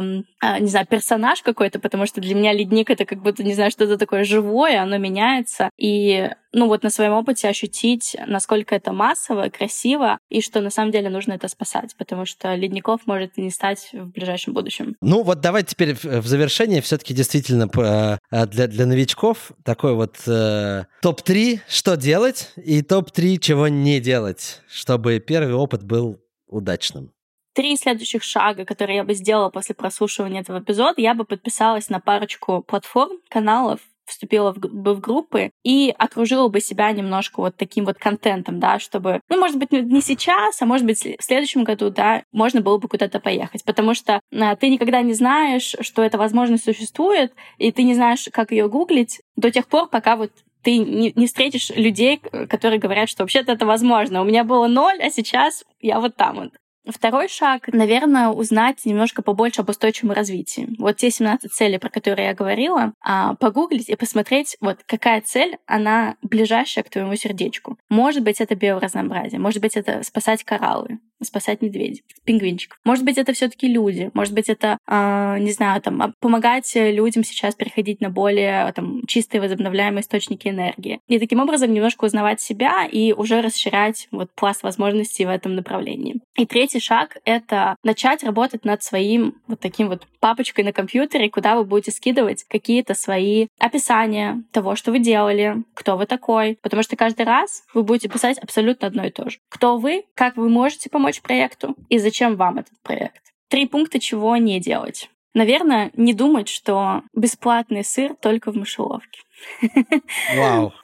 не знаю, персонаж какой-то, потому что для меня ледник — это как будто, не знаю, что-то такое живое, оно меняется. И ну вот на своем опыте ощутить, насколько это массово, красиво, и что на самом деле нужно это спасать, потому что ледников может и не стать в ближайшем будущем. Ну вот давай теперь в завершение все-таки действительно для, для новичков такой вот э, топ три, что делать, и топ три, чего не делать, чтобы первый опыт был удачным. Три следующих шага, которые я бы сделала после прослушивания этого эпизода, я бы подписалась на парочку платформ, каналов, вступила в, бы в группы и окружила бы себя немножко вот таким вот контентом, да, чтобы, ну, может быть, не сейчас, а может быть, в следующем году, да, можно было бы куда-то поехать, потому что а, ты никогда не знаешь, что эта возможность существует, и ты не знаешь, как ее гуглить до тех пор, пока вот ты не, не встретишь людей, которые говорят, что вообще-то это возможно. У меня было ноль, а сейчас я вот там вот. Второй шаг, наверное, узнать немножко побольше об устойчивом развитии. Вот те семнадцать целей, про которые я говорила, погуглить и посмотреть, вот какая цель, она ближайшая к твоему сердечку. Может быть, это биоразнообразие, может быть, это спасать кораллы, спасать медведей, пингвинчиков. Может быть, это все-таки люди, может быть, это, не знаю, там, помогать людям сейчас переходить на более там, чистые возобновляемые источники энергии. И таким образом немножко узнавать себя и уже расширять вот пласт возможностей в этом направлении. И третий шаг — это начать работать над своим вот таким вот папочкой на компьютере, куда вы будете скидывать какие-то свои описания того, что вы делали, кто вы такой. Потому что каждый раз вы будете писать абсолютно одно и то же. Кто вы, как вы можете помочь проекту и зачем вам этот проект. Три пункта, чего не делать. Наверное, не думать, что бесплатный сыр только в мышеловке. Вау.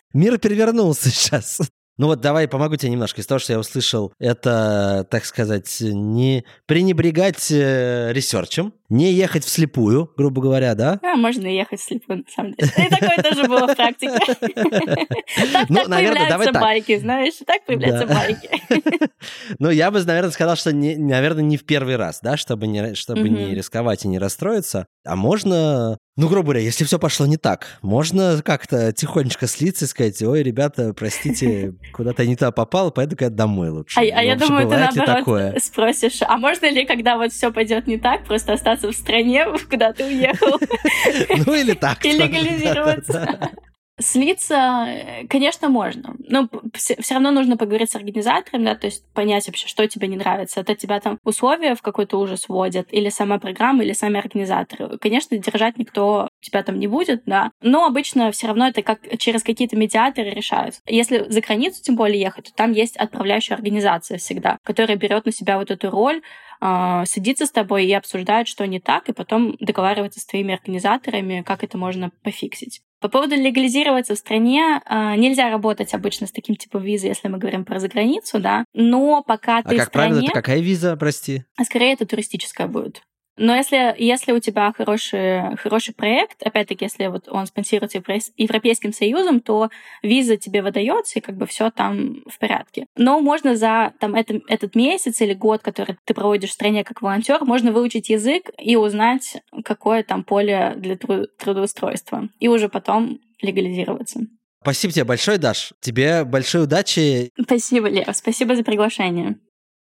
Мир перевернулся сейчас. Ну вот давай помогу тебе немножко. Из того, что я услышал, это, так сказать, не пренебрегать э, ресерчем, не ехать вслепую, грубо говоря, да? А, можно ехать вслепую, на самом деле. И такое тоже было в практике. Так появляются байки, знаешь, так появляются байки. Ну, я бы, наверное, сказал, что, наверное, не в первый раз, да, чтобы не рисковать и не расстроиться. А можно... Ну, грубо говоря, если все пошло не так, можно как-то тихонечко слиться и сказать: ой, ребята, простите, куда-то не туда попал, пойду-ка домой лучше. А, а я думаю, ты наоборот спросишь, а можно ли, когда вот все пойдет не так, просто остаться в стране, куда ты уехал? Ну, или так. И легализироваться. Слиться, конечно, можно. Но все равно нужно поговорить с организатором, да, то есть понять вообще, что тебе не нравится. Это тебя там условия в какой-то ужас вводят, или сама программа, или сами организаторы. Конечно, держать никто тебя там не будет, да, но обычно все равно это как через какие-то медиаторы решают. Если за границу тем более ехать, то там есть отправляющая организация всегда, которая берет на себя вот эту роль, садится с тобой и обсуждает, что не так, и потом договаривается с твоими организаторами, как это можно пофиксить. По поводу легализироваться в стране, нельзя работать обычно с таким типом визы, если мы говорим про заграницу, да, но пока ты а в как стране... правило, это какая виза, прости? Скорее, это туристическая будет. Но если, если у тебя хороший, хороший проект, опять-таки, если вот он спонсируется Европейским Союзом, то виза тебе выдается, и как бы все там в порядке. Но можно за там, это, этот месяц или год, который ты проводишь в стране как волонтер, можно выучить язык и узнать, какое там поле для трудоустройства. И уже потом легализироваться. Спасибо тебе большое, Даш. Тебе большой удачи. Спасибо, Лев. Спасибо за приглашение.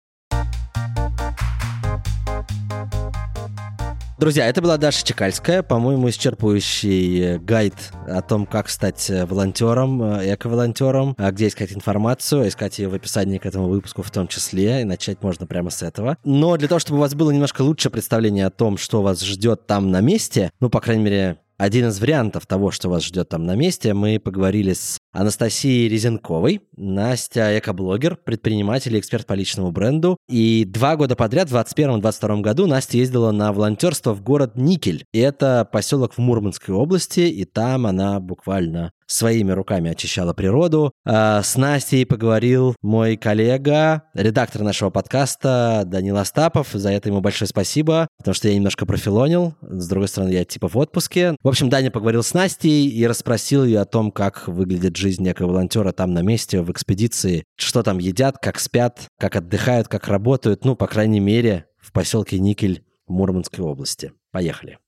Друзья, это была Даша Чекальская, по-моему, исчерпывающий гайд о том, как стать волонтером, эко-волонтером, где искать информацию, искать ее в описании к этому выпуску в том числе, и начать можно прямо с этого. Но для того, чтобы у вас было немножко лучшее представление о том, что вас ждет там на месте, ну, по крайней мере, один из вариантов того, что вас ждет там на месте, мы поговорили с Анастасией Резенковой. Настя экоблогер, предприниматель и эксперт по личному бренду. И два года подряд, в двадцать первом — двадцать втором году, Настя ездила на волонтерство в город Никель. И это поселок в Мурманской области, и там она буквально своими руками очищала природу. А с Настей поговорил мой коллега, редактор нашего подкаста Данил Остапов. За это ему большое спасибо, потому что я немножко профилонил. С другой стороны, я типа в отпуске. В общем, Даня поговорил с Настей и расспросил ее о том, как выглядит жизнь эко-волонтера там на месте, в экспедиции, что там едят, как спят, как отдыхают, как работают, ну, по крайней мере, в поселке Никель в Мурманской области. Поехали.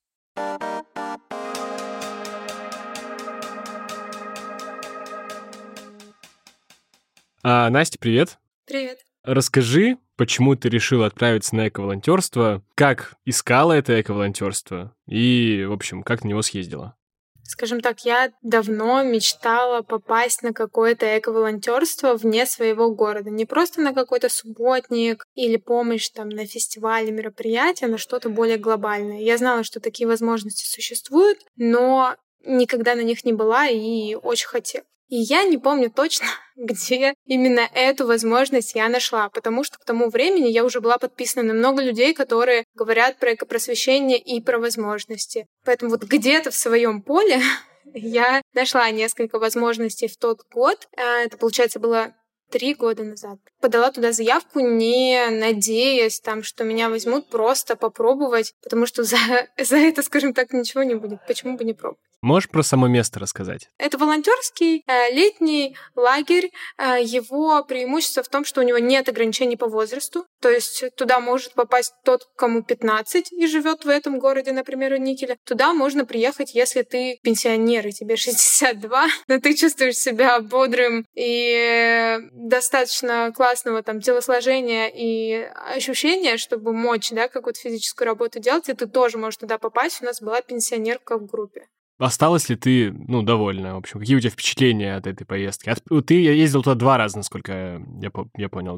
А, Настя, привет. Привет. Расскажи, почему ты решила отправиться на эко-волонтерство, как искала это эко-волонтерство и, в общем, как на него съездила? Скажем так, я давно мечтала попасть на какое-то эко-волонтерство вне своего города. Не просто на какой-то субботник или помощь там на фестивале, мероприятия, на что-то более глобальное. Я знала, что такие возможности существуют, но никогда на них не была и очень хотела. И я не помню точно, где именно эту возможность я нашла, потому что к тому времени я уже была подписана на много людей, которые говорят про экопросвещение и про возможности. Поэтому вот где-то в своем поле я нашла несколько возможностей в тот год. Это, получается, было три года назад. Подала туда заявку, не надеясь, там, что меня возьмут, просто попробовать, потому что за, за это, скажем так, ничего не будет. Почему бы не пробовать? Можешь про само место рассказать? Это волонтерский э, летний лагерь. Э, его преимущество в том, что у него нет ограничений по возрасту. То есть туда может попасть тот, кому пятнадцать и живет в этом городе, например, в Никеле. Туда можно приехать, если ты пенсионер, и тебе шестьдесят два, но ты чувствуешь себя бодрым и достаточно классного там телосложения и ощущения, чтобы мочь, да, какую-то физическую работу делать, и ты тоже можешь туда попасть. У нас была пенсионерка в группе. Осталась ли ты, ну, довольна, в общем? Какие у тебя впечатления от этой поездки? От, ты ездил туда два раза, насколько я, я понял, да?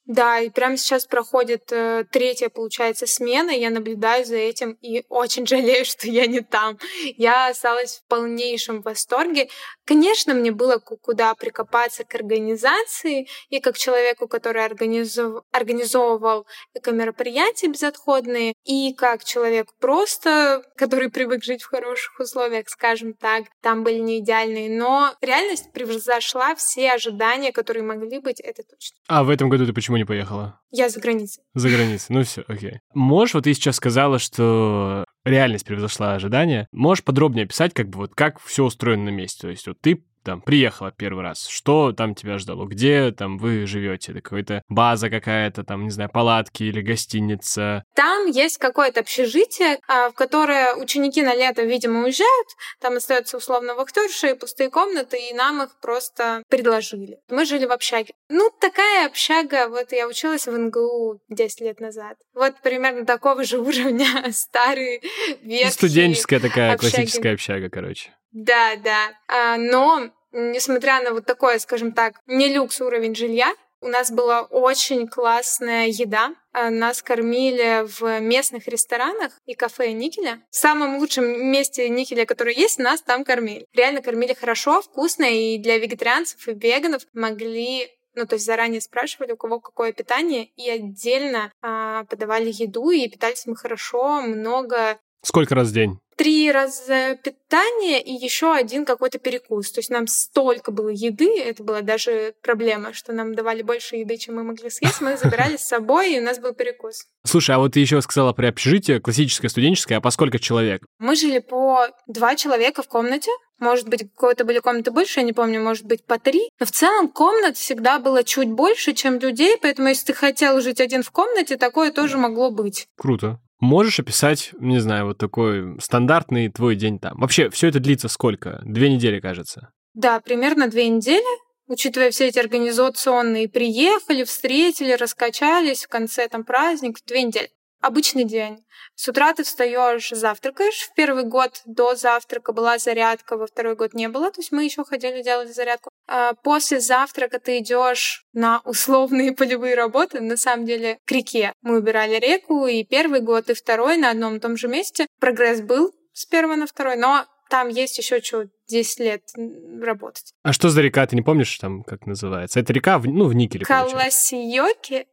Да, и прямо сейчас проходит э, третья, получается, смена, я наблюдаю за этим и очень жалею, что я не там. Я осталась в полнейшем восторге. Конечно, мне было куда прикопаться к организации, и как человеку, который организов... организовывал эко-мероприятия безотходные, и как человек просто, который привык жить в хороших условиях, скажем так, там были не идеальные, но реальность превзошла все ожидания, которые могли быть, это точно. А в этом году ты почему не поехала? Я за границей. За границей, ну все, окей. Можешь, вот ты сейчас сказала, что реальность превзошла ожидания. Можешь подробнее описать, как бы вот как все устроено на месте? То есть вот ты там приехала первый раз, что там тебя ждало, где там вы живете, это какая-то база какая-то, там, не знаю, палатки или гостиница? Там есть какое-то общежитие, в которое ученики на лето, видимо, уезжают, там остаются условно вахтерши и пустые комнаты, и нам их просто предложили. Мы жили в общаге. Ну, такая общага, вот я училась в эн гэ у десять лет назад. Вот примерно такого же уровня старые, ветхие Студенческая такая общаги. Классическая общага, короче. Да, да. А, но, несмотря на вот такой, скажем так, не люкс уровень жилья, у нас была очень классная еда. Нас кормили в местных ресторанах и кафе Никеля. В самом лучшем месте Никеля, которое есть, нас там кормили. Реально кормили хорошо, вкусно, и для вегетарианцев и веганов могли... Ну, то есть заранее спрашивали, у кого какое питание, и отдельно а, подавали еду, и питались мы хорошо, много... Сколько раз в день? Три раза питание и еще один какой-то перекус. То есть нам столько было еды, это была даже проблема, что нам давали больше еды, чем мы могли съесть. Мы их забирали с собой, и у нас был перекус. Слушай, а вот ты еще сказала про общежитие, классическое, студенческое, а по сколько человек? Мы жили по два человека в комнате. Может быть, какой-то были комнаты больше, я не помню, может быть, по три. Но в целом комнат всегда было чуть больше, чем людей, поэтому если ты хотел жить один в комнате, такое тоже могло быть. Круто. Можешь описать, не знаю, вот такой стандартный твой день там? Вообще, все это длится сколько? Две недели, кажется. Да, примерно две недели. Учитывая все эти организационные, приехали, встретили, раскачались, в конце там праздник, две недели. Обычный день. С утра ты встаешь, завтракаешь. В первый год до завтрака была зарядка, во второй год не было. То есть мы еще ходили, делали зарядку. А после завтрака ты идешь на условные полевые работы, на самом деле к реке. Мы убирали реку, и первый год, и второй на одном и том же месте. Прогресс был с первого на второй, но там есть еще что, десять лет работать. А что за река, ты не помнишь, там, как называется? Это река, в, ну, в Никеле, Каласиёки.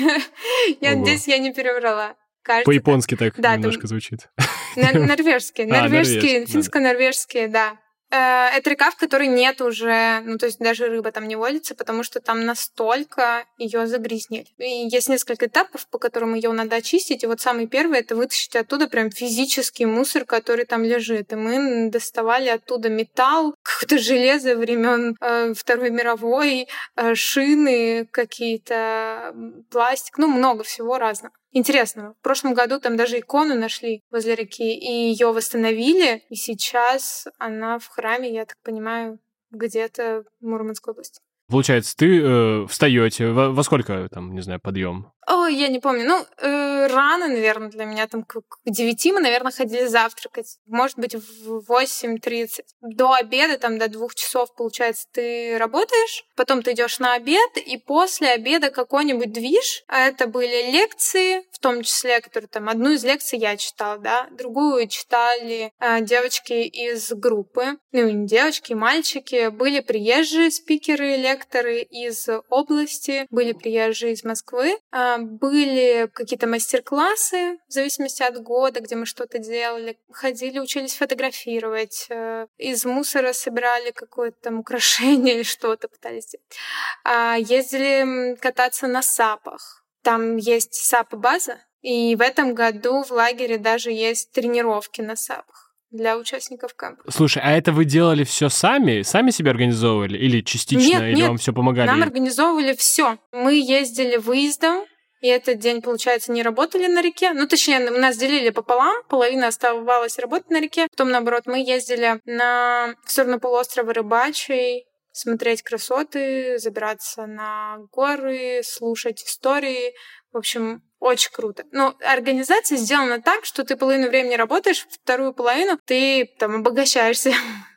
Я надеюсь, я не переврала. Кажется, по-японски так, так да, немножко там... звучит. Норвежские, а, норвежские, финско-норвежские, да. Это река, в которой нет уже, ну, то есть даже рыба там не водится, потому что там настолько ее загрязнили. И есть несколько этапов, по которым ее надо очистить, и вот самый первый — это вытащить оттуда прям физический мусор, который там лежит. И мы доставали оттуда металл, какое-то железо времен э, Второй мировой, э, шины какие-то, пластик, ну, много всего разного. Интересного. В прошлом году там даже икону нашли возле реки, и ее восстановили, и сейчас она в храме, я так понимаю, где-то в Мурманской области. Получается, ты э, встаете, во, во сколько, там, не знаю, подъем? О, я не помню. Ну, э, рано, наверное, для меня. Там к, к девяти мы, наверное, ходили завтракать. Может быть, в восемь тридцать. До обеда, там, до двух часов, получается, ты работаешь. Потом ты идешь на обед, и после обеда какой-нибудь движ. Это были лекции, в том числе, которые там... Одну из лекций я читала, да. Другую читали э, девочки из группы. Ну, не девочки, мальчики. Были приезжие спикеры, лекторы из области. Были приезжие из Москвы. Были какие-то мастер-классы, в зависимости от года, где мы что-то делали. Ходили, учились фотографировать. Из мусора собирали какое-то там украшение или что-то пытались делать. Ездили кататься на сапах. Там есть сап-база, и в этом году в лагере даже есть тренировки на сапах для участников кампа. Слушай, а это вы делали все сами? Сами себе организовывали? Или частично? Нет, или нет, вам все помогали? Нам организовывали все. Мы ездили выездом, и этот день, получается, не работали на реке. Ну, точнее, нас делили пополам, половина оставалась работать на реке. Потом, наоборот, мы ездили на... в сторону полуострова Рыбачий, смотреть красоты, забираться на горы, слушать истории. В общем, очень круто. Но организация сделана так, что ты половину времени работаешь, вторую половину ты там обогащаешься.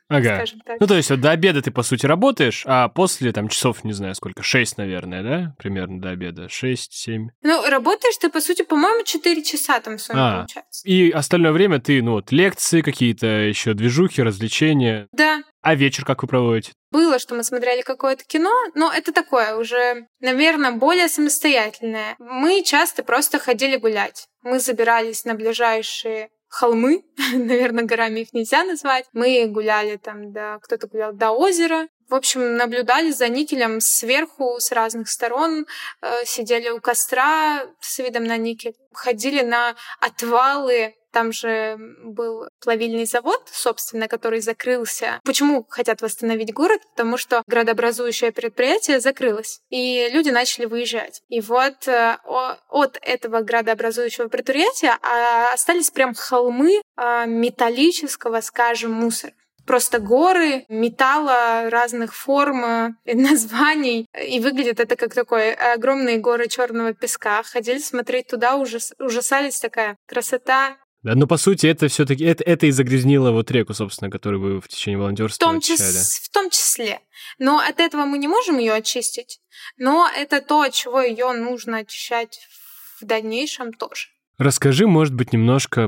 Ага. скажем так. Ну, то есть вот до обеда ты, по сути, работаешь, а после, там, часов, не знаю, сколько, шесть, наверное, да? Примерно до обеда, шесть-семь. Ну, работаешь ты, по сути, по-моему, четыре часа там в сумме А, получается. и остальное время ты, ну, вот, лекции какие-то, еще движухи, развлечения. Да. А вечер как вы проводите? Было, что мы смотрели какое-то кино, но это такое уже, наверное, более самостоятельное. Мы часто просто ходили гулять. Мы забирались на ближайшие холмы, наверное, горами их нельзя назвать. Мы гуляли там, до, кто-то гулял до озера. В общем, наблюдали за никелем сверху, с разных сторон, э, сидели у костра с видом на никель, ходили на отвалы. Там же был плавильный завод, собственно, который закрылся. Почему хотят восстановить город? Потому что градообразующее предприятие закрылось, и люди начали выезжать. И вот э, от этого градообразующего предприятия остались прям холмы э, металлического, скажем, мусора. Просто горы металла разных форм и названий. И выглядит это как такой огромные горы черного песка. Ходили смотреть туда, ужас, ужасались, такая красота. Да, ну, по сути, это все-таки это, это и загрязнило вот реку, собственно, которую вы в течение волонтерства в том очищали. Чис... В том числе. Но от этого мы не можем ее очистить. Но это то, от чего ее нужно очищать в дальнейшем тоже. Расскажи, может быть, немножко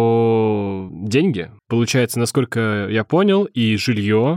про деньги. Получается, насколько я понял, и жилье,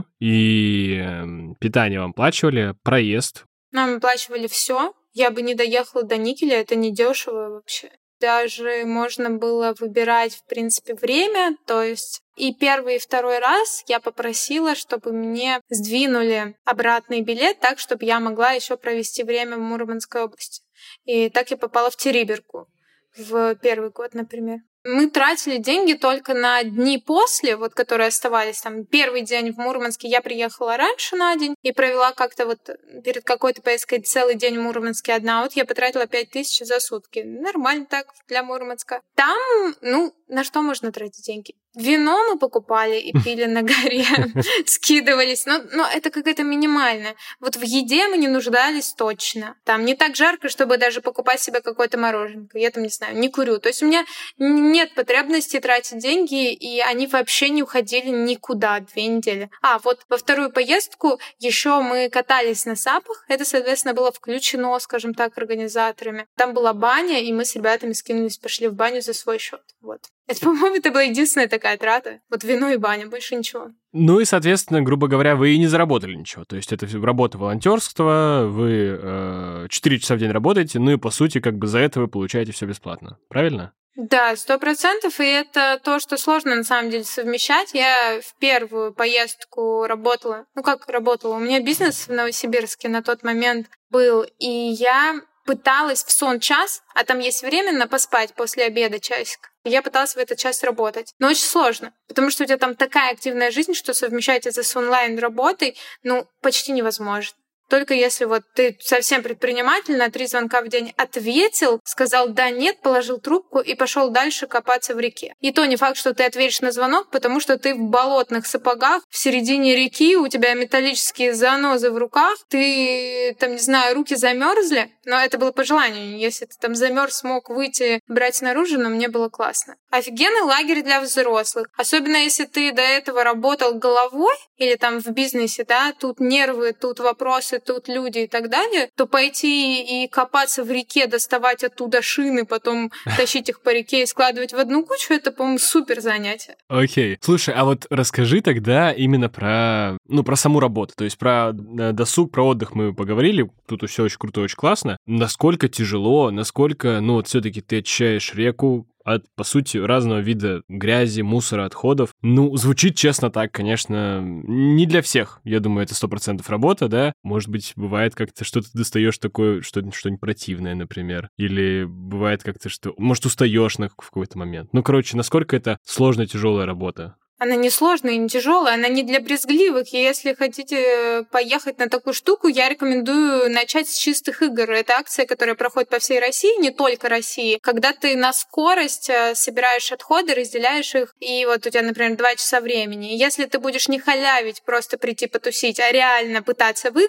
и питание вам оплачивали, проезд. Нам оплачивали все. Я бы не доехала до никеля, это недешево вообще. Даже можно было выбирать, в принципе, время, то есть и первый, и второй раз я попросила, чтобы мне сдвинули обратный билет так, чтобы я могла еще провести время в Мурманской области. И так я попала в Териберку в первый год, например. Мы тратили деньги только на дни после, вот, которые оставались там. Первый день в Мурманске я приехала раньше на день и провела как-то вот перед какой-то поездкой целый день в Мурманске одна. Вот я потратила пять тысяч за сутки. Нормально так для Мурманска. Там, ну, на что можно тратить деньги? Вино мы покупали и пили на горе, скидывались. Но, но это какая-то минимальная. Вот в еде мы не нуждались точно. Там не так жарко, чтобы даже покупать себе какое-то мороженое. Я там, не знаю, не курю. То есть у меня нет потребности тратить деньги, и они вообще не уходили никуда две недели. А, вот во вторую поездку еще мы катались на сапах. Это, соответственно, было включено, скажем так, организаторами. Там была баня, и мы с ребятами скинулись, пошли в баню за свой счет. Вот. Это, по-моему, это была единственная такая трата. Вот вино и баня, больше ничего. Ну и, соответственно, грубо говоря, вы и не заработали ничего. То есть это работа волонтерства, вы э, четыре часа в день работаете, ну и, по сути, как бы за это вы получаете все бесплатно. Правильно? Да, сто процентов, и это то, что сложно на самом деле совмещать. Я в первую поездку работала, ну как работала, у меня бизнес в Новосибирске на тот момент был, и я пыталась в сон час, а там есть время на поспать после обеда часик. Я пыталась в этот час работать. Но очень сложно, потому что у тебя там такая активная жизнь, что совмещать это с онлайн-работой, ну, почти невозможно. Только если вот ты совсем предприниматель, на три звонка в день ответил, сказал «да», «нет», положил трубку и пошел дальше копаться в реке. И то не факт, что ты ответишь на звонок, потому что ты в болотных сапогах, в середине реки, у тебя металлические занозы в руках, ты, там, не знаю, руки замерзли, но это было по желанию. Если ты там замерз, смог выйти, брать снаружи, но мне было классно. Офигенный лагерь для взрослых. Особенно если ты до этого работал головой или там в бизнесе, да, тут нервы, тут вопросы, тут люди и так далее, то пойти и копаться в реке, доставать оттуда шины, потом тащить их по реке и складывать в одну кучу, это, по-моему, супер занятие. Окей. Okay. Слушай, а вот расскажи тогда именно про, ну, про саму работу, то есть про досуг, про отдых мы поговорили, тут все очень круто, очень классно. Насколько тяжело, насколько, ну, вот все-таки ты очищаешь реку от, по сути, разного вида грязи, мусора, отходов. Ну, звучит, честно, так, конечно, не для всех. Я думаю, это сто процентов работа, да? Может быть, бывает как-то, что ты достаешь такое, что, что-нибудь противное, например. Или бывает как-то, что... Может, устаешь на, в какой-то момент. Ну, короче, насколько это сложная, тяжелая работа? Она не сложная и не тяжелая, она не для брезгливых. И если хотите поехать на такую штуку, я рекомендую начать с чистых игр. Это акция, которая проходит по всей России, не только России. Когда ты на скорость собираешь отходы, разделяешь их, и вот у тебя, например, два часа времени. Если ты будешь не халявить, просто прийти потусить, а реально пытаться выиграть,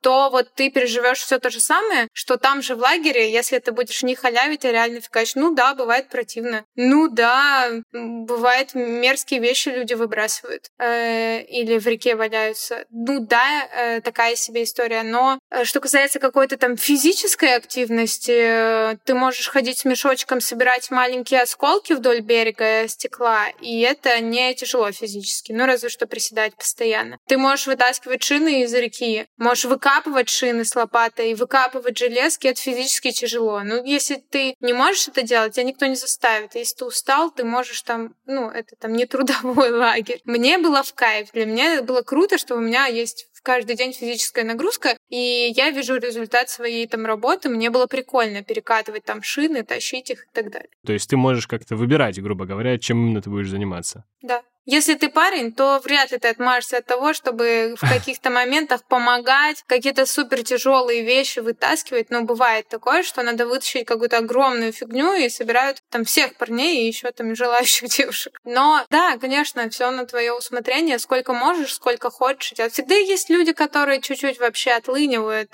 то вот ты переживешь все то же самое, что там же в лагере, если ты будешь не халявить, а реально фигачить. Ну да, бывает противно. Ну да, бывает мерзкие вещи люди выбрасывают. Э, или в реке валяются. Ну да, э, такая себе история. Но э, что касается какой-то там физической активности, э, ты можешь ходить с мешочком, собирать маленькие осколки вдоль берега стекла, и это не тяжело физически. Ну разве что приседать постоянно. Ты можешь вытаскивать шины из реки, можешь выкапывать шины с лопатой, выкапывать железки, это физически тяжело. Ну, если ты не можешь это делать, тебя никто не заставит. Если ты устал, ты можешь там, ну, это там не трудовой лагерь. Мне было в кайф. Для меня было круто, что у меня есть каждый день физическая нагрузка, и я вижу результат своей там работы. Мне было прикольно перекатывать там шины, тащить их и так далее. То есть ты можешь как-то выбирать, грубо говоря, чем именно ты будешь заниматься? Да. Если ты парень, то вряд ли ты отмажешься от того, чтобы в каких-то моментах помогать, какие-то супер тяжелые вещи вытаскивать. Но бывает такое, что надо вытащить какую-то огромную фигню и собирают там всех парней и еще там желающих девушек. Но да, конечно, все на твое усмотрение, сколько можешь, сколько хочешь. А всегда есть люди, которые чуть-чуть вообще отлынивают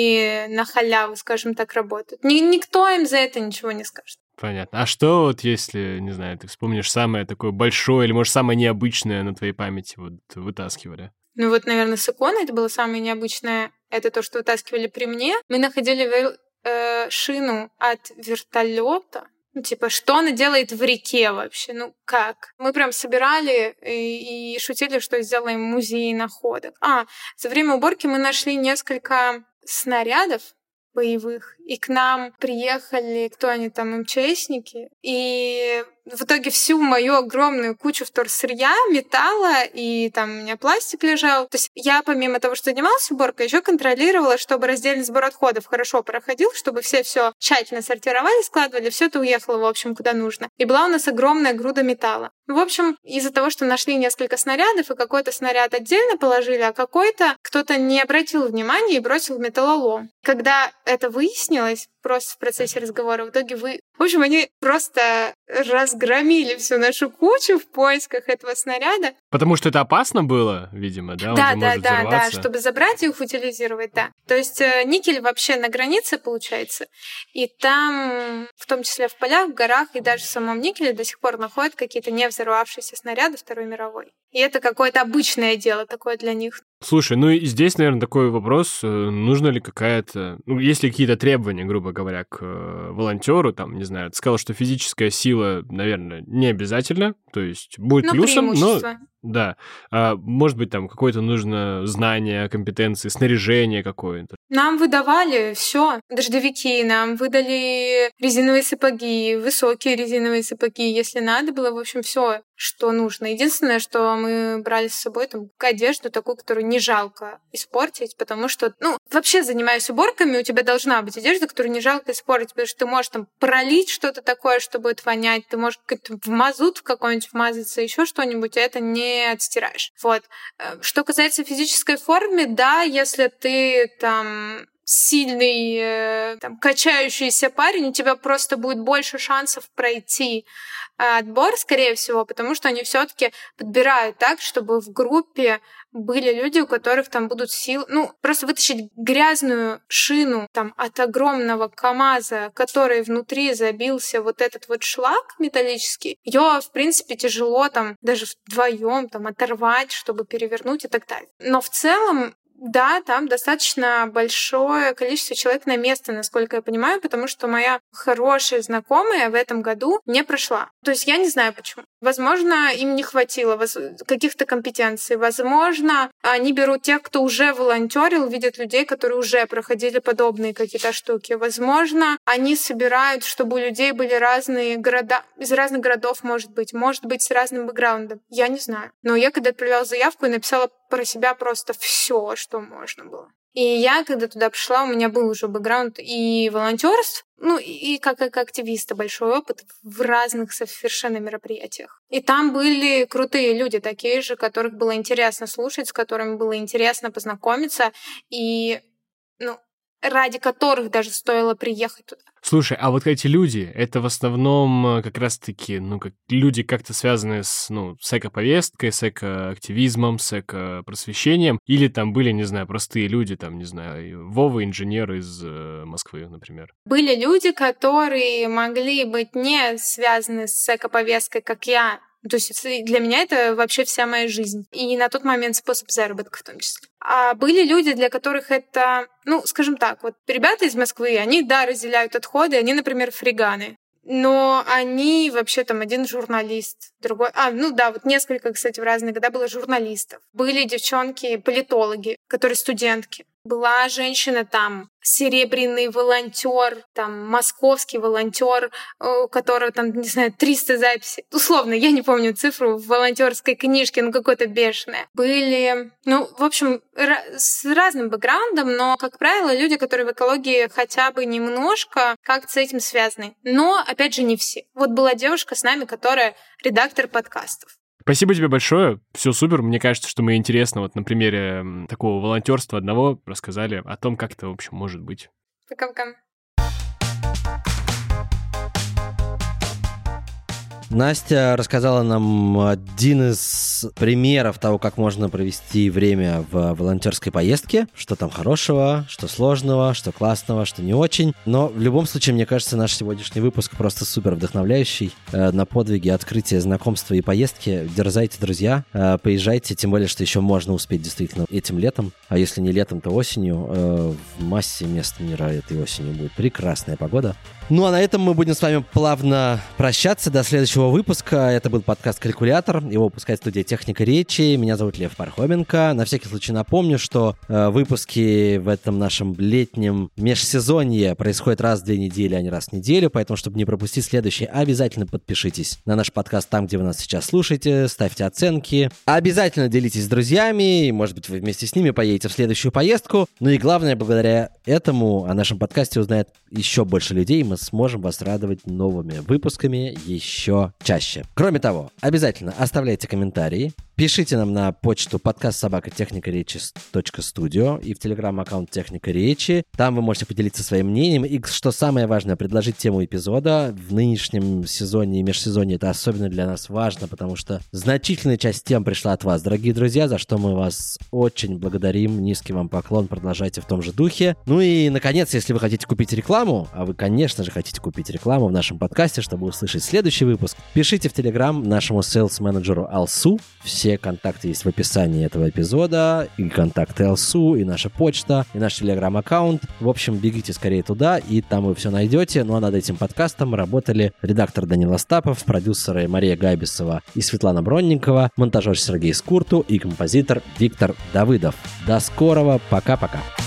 и на халяву, скажем так, работают. Ни- никто им за это ничего не скажет. Понятно. А что вот если, не знаю, ты вспомнишь самое такое большое или, может, самое необычное на твоей памяти вот вытаскивали? Ну вот, наверное, с иконой это было самое необычное. Это то, что вытаскивали при мне. Мы находили вер- э, шину от вертолета. Ну, типа, что она делает в реке вообще? Ну, как? Мы прям собирали и, и шутили, что сделаем музей находок. А, за время уборки мы нашли несколько снарядов боевых, и к нам приехали, кто они там, МЧСники, и в итоге всю мою огромную кучу вторсырья, металла, и там у меня пластик лежал. То есть я, помимо того, что занималась уборкой, еще контролировала, чтобы раздельный сбор отходов хорошо проходил, чтобы все все тщательно сортировали, складывали, все это уехало, в общем, куда нужно. И была у нас огромная груда металла. В общем, из-за того, что нашли несколько снарядов, и какой-то снаряд отдельно положили, а какой-то кто-то не обратил внимания и бросил в металлолом. Когда это выяснилось, просто в процессе разговора, в итоге вы... В общем, они просто разгромили всю нашу кучу в поисках этого снаряда. Потому что это опасно было, видимо, да? Он Да, же да, может да, да, взорваться. чтобы забрать и их утилизировать, да. То есть э, никель вообще на границе, получается, и там, в том числе в полях, в горах и даже в самом никеле до сих пор находят какие-то не взорвавшиеся снаряды Второй мировой. И это какое-то обычное дело такое для них. Слушай, ну и здесь, наверное, такой вопрос, э, нужно ли какая-то... Ну, есть ли какие-то требования, грубо говоря, к э, волонтеру, там, не знаю, ты сказал, что физическая сила, наверное, не обязательно, то есть будет Ну, плюсом, но... преимущество. Да. А, может быть, там какое-то нужно знание, компетенции, снаряжение какое-то. Нам выдавали все, дождевики, нам выдали резиновые сапоги, высокие резиновые сапоги, если надо было, в общем, все, что нужно. Единственное, что мы брали с собой, там, одежду такую, которую не жалко испортить, потому что, ну, вообще, занимаясь уборками, у тебя должна быть одежда, которую не жалко испортить, потому что ты можешь там пролить что-то такое, что будет вонять, ты можешь в мазут в какой-нибудь вмазаться, еще что-нибудь, а это не отстираешь. Вот. Что касается физической формы, да, если ты там сильный, там, качающийся парень, у тебя просто будет больше шансов пройти отбор, скорее всего, потому что они все-таки подбирают так, чтобы в группе были люди, у которых там будут силы. Ну, просто вытащить грязную шину там от огромного КамАЗа, который внутри забился вот этот вот шлак металлический, ее, в принципе, тяжело там даже вдвоем там оторвать, чтобы перевернуть и так далее. Но в целом, да, там достаточно большое количество человек на место, насколько я понимаю, потому что моя хорошая знакомая в этом году не прошла. То есть я не знаю почему. Возможно, им не хватило каких-то компетенций. Возможно, они берут тех, кто уже волонтерил, видят людей, которые уже проходили подобные какие-то штуки. Возможно, они собирают, чтобы у людей были разные города, из разных городов, может быть, может быть, с разным бэкграундом. Я не знаю. Но я, когда отправляла заявку, и написала про себя просто все, что можно было. И я, когда туда пришла, у меня был уже бэкграунд и волонтерств, ну и как, как активиста большой опыт в разных совершенно мероприятиях. И там были крутые люди, такие же, которых было интересно слушать, с которыми было интересно познакомиться, и, ну, ради которых даже стоило приехать туда. Слушай, а вот эти люди, это в основном как раз-таки, ну, как люди как-то связанные с, ну, с эко-повесткой, с эко-активизмом, с эко-просвещением, или там были, не знаю, простые люди, там, не знаю, Вова, инженер из э, Москвы, например? Были люди, которые могли быть не связаны с эко-повесткой, как я. То есть для меня это вообще вся моя жизнь. И на тот момент способ заработка в том числе. А были люди, для которых это, ну, скажем так, вот ребята из Москвы, они, да, разделяют отходы, они, например, фриганы. Но они вообще там один журналист, другой... А, ну да, вот несколько, кстати, в разные года было журналистов. Были девчонки-политологи, которые студентки. Была женщина там, серебряный волонтер, там, московский волонтер, у которого там, не знаю, триста записей. Условно, я не помню цифру в волонтерской книжке, ну, какое-то бешеное. Были, ну, в общем, с разным бэкграундом, но, как правило, люди, которые в экологии хотя бы немножко как-то с этим связаны. Но, опять же, не все. Вот была девушка с нами, которая редактор подкастов. Спасибо тебе большое. Все супер. Мне кажется, что мы интересно вот на примере такого волонтерства одного рассказали о том, как это, в общем, может быть. Пока-пока. Настя рассказала нам один из примеров того, как можно провести время в волонтерской поездке, что там хорошего, что сложного, что классного, что не очень. Но в любом случае, мне кажется, наш сегодняшний выпуск просто супер вдохновляющий э, на подвиги, открытия, знакомства и поездки. Дерзайте, друзья, э, поезжайте, тем более, что еще можно успеть действительно этим летом, а если не летом, то осенью. Э, в массе мест мира этой осенью будет прекрасная погода. Ну а на этом мы будем с вами плавно прощаться. До следующего выпуска. Это был подкаст «Калькулятор». Его выпускает студия «Техника речи». Меня зовут Лев Пархоменко. На всякий случай напомню, что э, выпуски в этом нашем летнем межсезонье происходят раз в две недели, а не раз в неделю. Поэтому, чтобы не пропустить следующий, обязательно подпишитесь на наш подкаст там, где вы нас сейчас слушаете. Ставьте оценки. Обязательно делитесь с друзьями. И, может быть, вы вместе с ними поедете в следующую поездку. Ну и главное, благодаря этому о нашем подкасте узнает еще больше людей. Мы сможем вас радовать новыми выпусками еще чаще. Кроме того, обязательно оставляйте комментарии, пишите нам на почту подкаст собака техника речи точка студио и в телеграм-аккаунт Техника Речи. Там вы можете поделиться своим мнением и, что самое важное, предложить тему эпизода. В нынешнем сезоне и межсезонье это особенно для нас важно, потому что значительная часть тем пришла от вас, дорогие друзья, за что мы вас очень благодарим. Низкий вам поклон, продолжайте в том же духе. Ну и, наконец, если вы хотите купить рекламу, а вы, конечно же, хотите купить рекламу в нашем подкасте, чтобы услышать следующий выпуск, пишите в телеграм нашему сейлс-менеджеру Алсу. Все контакты есть в описании этого эпизода, и контакты Алсу, и наша почта, и наш телеграм-аккаунт. В общем, бегите скорее туда, и там вы все найдете. Ну а над этим подкастом работали редактор Данил Остапов, продюсеры Мария Гайбисова и Светлана Бронникова, монтажер Сергей Скурту и композитор Виктор Давыдов. До скорого, пока-пока.